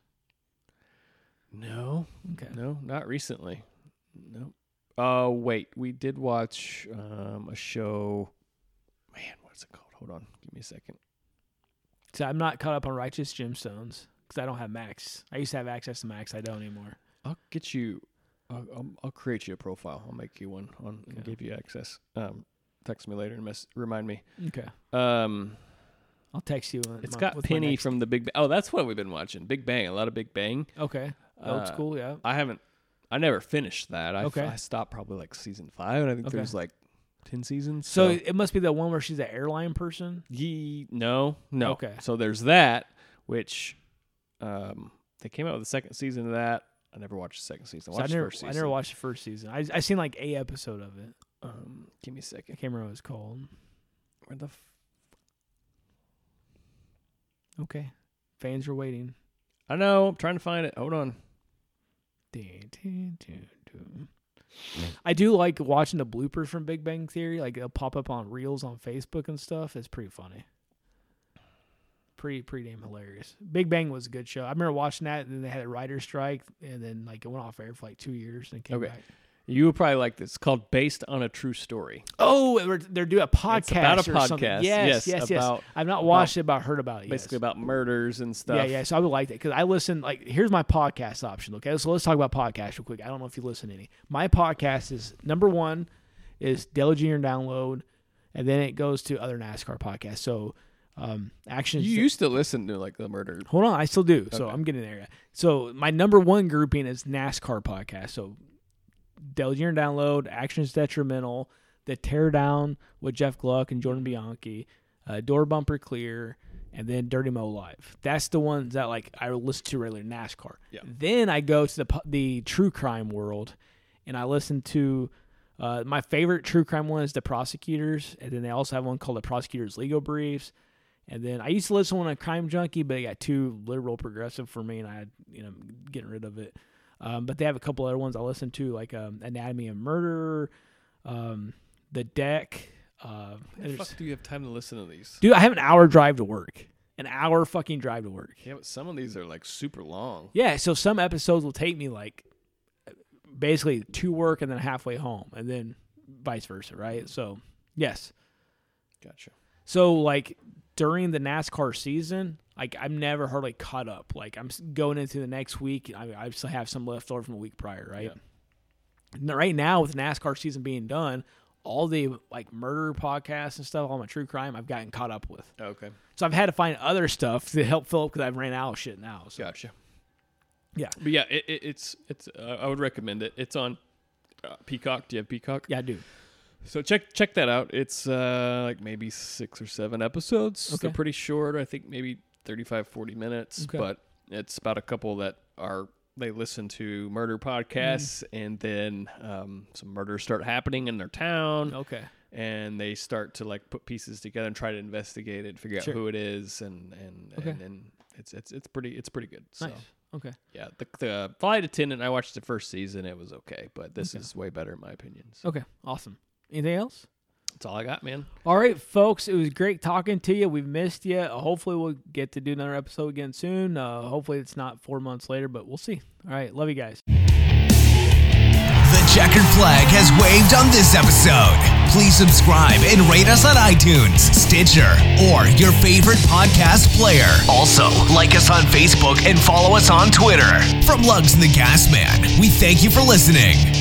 No. Okay. No, not recently. No. Oh, wait. We did watch a show. Man, what's it called? Hold on. Give me a second. So I'm not caught up on Righteous Gemstones because I don't have Max. I used to have access to Max. I don't anymore. I'll get you. I'll create you a profile. I'll make you one and give you access. Text me later and remind me. Okay. I'll text you. It's got Penny from the Big Bang. Oh, that's what we've been watching. Big Bang. A lot of Big Bang. Okay. Old school, yeah. I never finished that. Okay. I stopped probably like season 5, and I think there's like 10 seasons. So it must be the one where she's an airline person? No. Okay. So there's that, which they came out with the second season of that. I never watched the second season. I never watched the first season. I seen like a episode of it. Give me a second. I can't remember what it's called. Where the Okay. Fans are waiting. I know. I'm trying to find it. Hold on. I do like watching the bloopers from Big Bang Theory. Like, they'll pop up on Reels on Facebook and stuff. It's pretty funny. Pretty damn hilarious. Big Bang was a good show. I remember watching that, and then they had a writer's strike, and then like it went off air for like 2 years and came back. You would probably like this. It's called Based on a True Story. Oh, they're doing a podcast. It's about a or podcast. Something. Yes. I've not watched it, but I heard about it. Basically about murders and stuff. Yeah. So I would like that because I listen. Like, here's my podcast option. Okay, so let's talk about podcasts real quick. I don't know if you listen to any. My podcast is number 1 is Dale Jr. Download, and then it goes to other NASCAR podcasts. So Action. You used to listen to like the murder. Hold on, I still do. So I'm getting there. So my number 1 grouping is NASCAR podcast. So Dale Jr. Download, Action's Detrimental, The Teardown with Jeff Gluck and Jordan Bianchi, Door Bumper Clear, and then Dirty Mo Live. That's the ones that like I listen to regularly, NASCAR. Yeah. Then I go to the true crime world, and I listen to my favorite true crime one is The Prosecutors, and then they also have one called The Prosecutors Legal Briefs. And then I used to listen to one on Crime Junkie, but it got too liberal progressive for me, and I had getting rid of it. But they have a couple other ones I listen to, like Anatomy of Murder, The Deck. How the fuck do you have time to listen to these? Dude, I have an hour drive to work. An hour fucking drive to work. Yeah, but some of these are like super long. Yeah, so some episodes will take me like basically to work and then halfway home, and then vice versa, right? So, yes. Gotcha. So, like, during the NASCAR season, like, I'm never hardly caught up. Like, I'm going into the next week. I still have some left over from the week prior, right? Yeah. Right now, with the NASCAR season being done, all the, like, murder podcasts and stuff, all my true crime, I've gotten caught up with. Okay. So I've had to find other stuff to help fill up because I've ran out of shit now. So. Gotcha. Yeah. But, yeah, it's I would recommend it. It's on Peacock. Do you have Peacock? Yeah, I do. So check that out. It's like maybe 6 or 7 episodes. Okay. They're pretty short. I think maybe 35, 40 minutes. Okay. But it's about a couple that they listen to murder podcasts, and then some murders start happening in their town. Okay. And they start to like put pieces together and try to investigate it, figure out who it is, and it's pretty good. Nice. So, okay. Yeah, the Flight Attendant, I watched the first season. It was okay, but this is way better in my opinion. So. Okay, awesome. Anything else? That's all I got, man. All right, folks. It was great talking to you. We've missed you. Hopefully, we'll get to do another episode again soon. Hopefully, it's not 4 months later, but we'll see. All right, love you guys. The checkered flag has waved on this episode. Please subscribe and rate us on iTunes, Stitcher, or your favorite podcast player. Also, like us on Facebook and follow us on Twitter. From Lugs and the Gas Man, we thank you for listening.